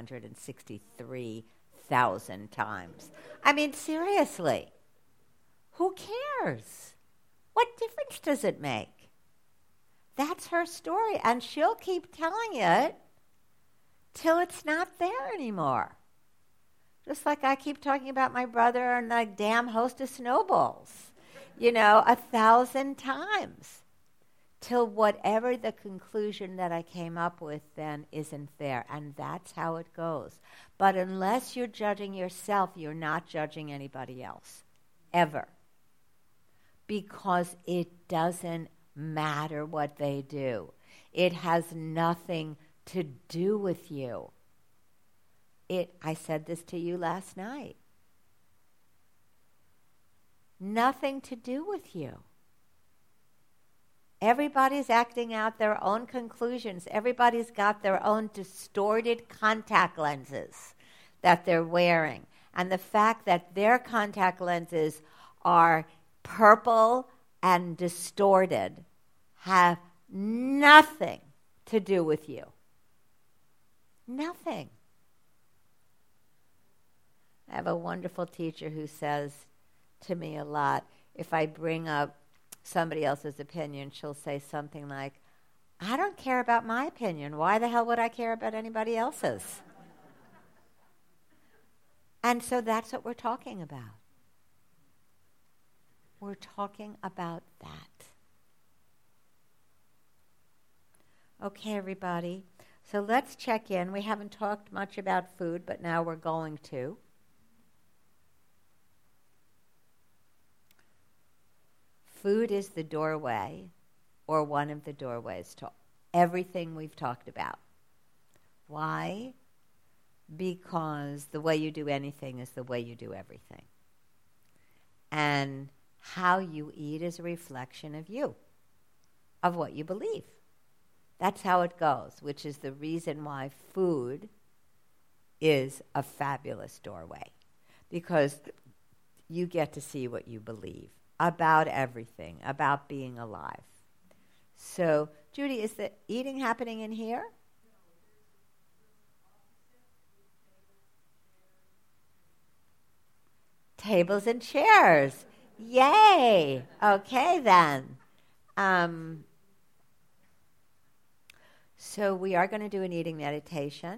963,000 times? I mean, seriously, who cares? What difference does it make? That's her story, and she'll keep telling it till it's not there anymore. Just like I keep talking about my brother and the damn host of snowballs, 1,000 times, till whatever the conclusion that I came up with then isn't there. And that's how it goes. But unless you're judging yourself, you're not judging anybody else, ever. Because it doesn't matter what they do. It has nothing to do with you. I said this to you last night. Nothing to do with you. Everybody's acting out their own conclusions. Everybody's got their own distorted contact lenses that they're wearing. And the fact that their contact lenses are purple and distorted have nothing to do with you. Nothing. I have a wonderful teacher who says to me a lot, if I bring up somebody else's opinion, she'll say something like, I don't care about my opinion. Why the hell would I care about anybody else's? And so that's what we're talking about. We're talking about that. Okay, everybody. So let's check in. We haven't talked much about food, but now we're going to. Food is the doorway, or one of the doorways, to everything we've talked about. Why? Because the way you do anything is the way you do everything. And how you eat is a reflection of you, of what you believe. That's how it goes, which is the reason why food is a fabulous doorway, because you get to see what you believe about everything, about being alive. So, Judy, is the eating happening in here? Tables and chairs. Yay! Okay, then. So we are going to do an eating meditation.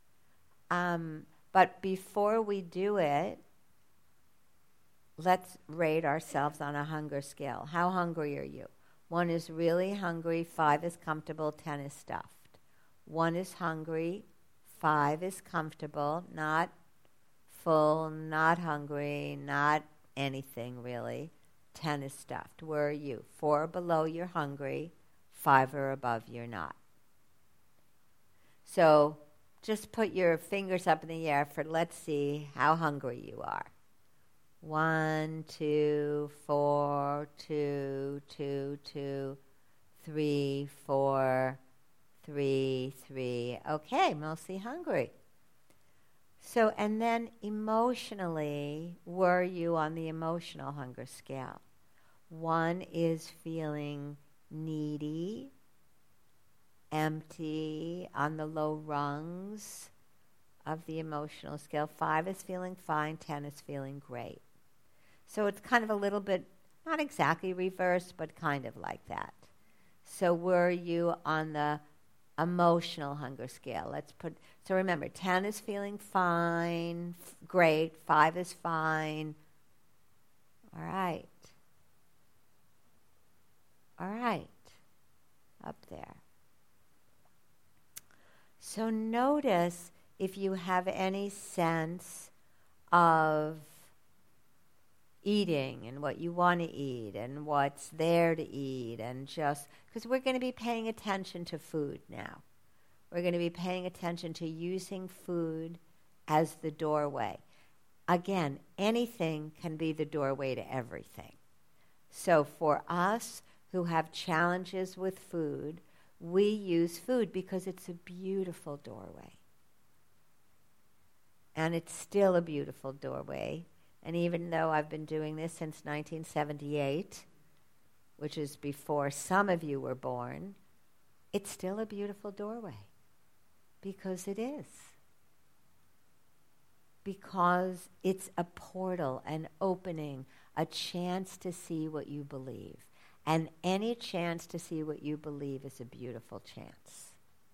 But before we do it, let's rate ourselves on a hunger scale. How hungry are you? 1 is really hungry, 5 is comfortable, 10 is stuffed. 1 is hungry, 5 is comfortable, not full, not hungry, not anything really. 10 is stuffed. Where are you? 4 below, you're hungry. 5 or above, you're not. So just put your fingers up in the air for, let's see how hungry you are. 1, 2, 4, 2, 2, 2, 3, 4, 3, 3. Okay, mostly hungry. So, and then emotionally, were you on the emotional hunger scale? 1 is feeling needy, empty, on the low rungs of the emotional scale. 5 is feeling fine, 10 is feeling great. So it's kind of a little bit, not exactly reversed, but kind of like that. So were you on the emotional hunger scale? So remember, 10 is feeling fine, great, 5 is fine. All right. All right. Up there. So notice if you have any sense of eating and what you want to eat and what's there to eat, and just because we're going to be paying attention to food now. We're going to be paying attention to using food as the doorway. Again, anything can be the doorway to everything. So for us who have challenges with food, we use food because it's a beautiful doorway. And it's still a beautiful doorway. And even though I've been doing this since 1978, which is before some of you were born, it's still a beautiful doorway. Because it is. Because it's a portal, an opening, a chance to see what you believe. And any chance to see what you believe is a beautiful chance.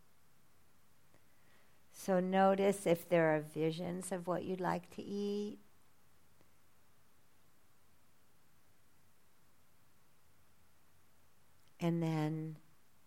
So notice if there are visions of what you'd like to eat. And then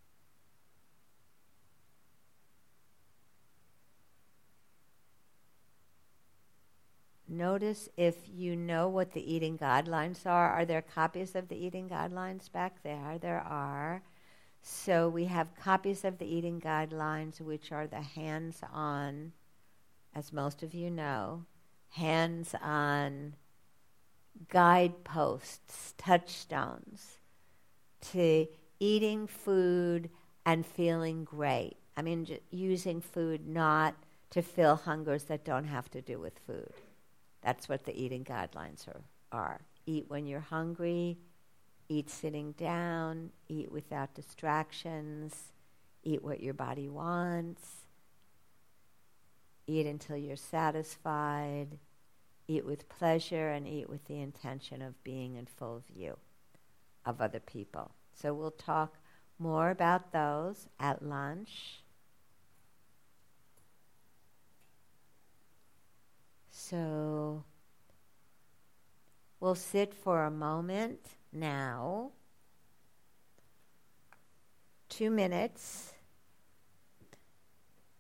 notice if you know what the eating guidelines are. Are there copies of the eating guidelines back there? There are. So we have copies of the eating guidelines, which are the hands-on, as most of you know, hands-on guideposts, touchstones to eating food and feeling great. I mean, using food not to fill hungers that don't have to do with food. That's what the eating guidelines are. Eat when you're hungry, eat sitting down, eat without distractions, eat what your body wants, eat until you're satisfied, eat with pleasure, and eat with the intention of being in full view of other people. So we'll talk more about those at lunch. So we'll sit for a moment now, 2 minutes,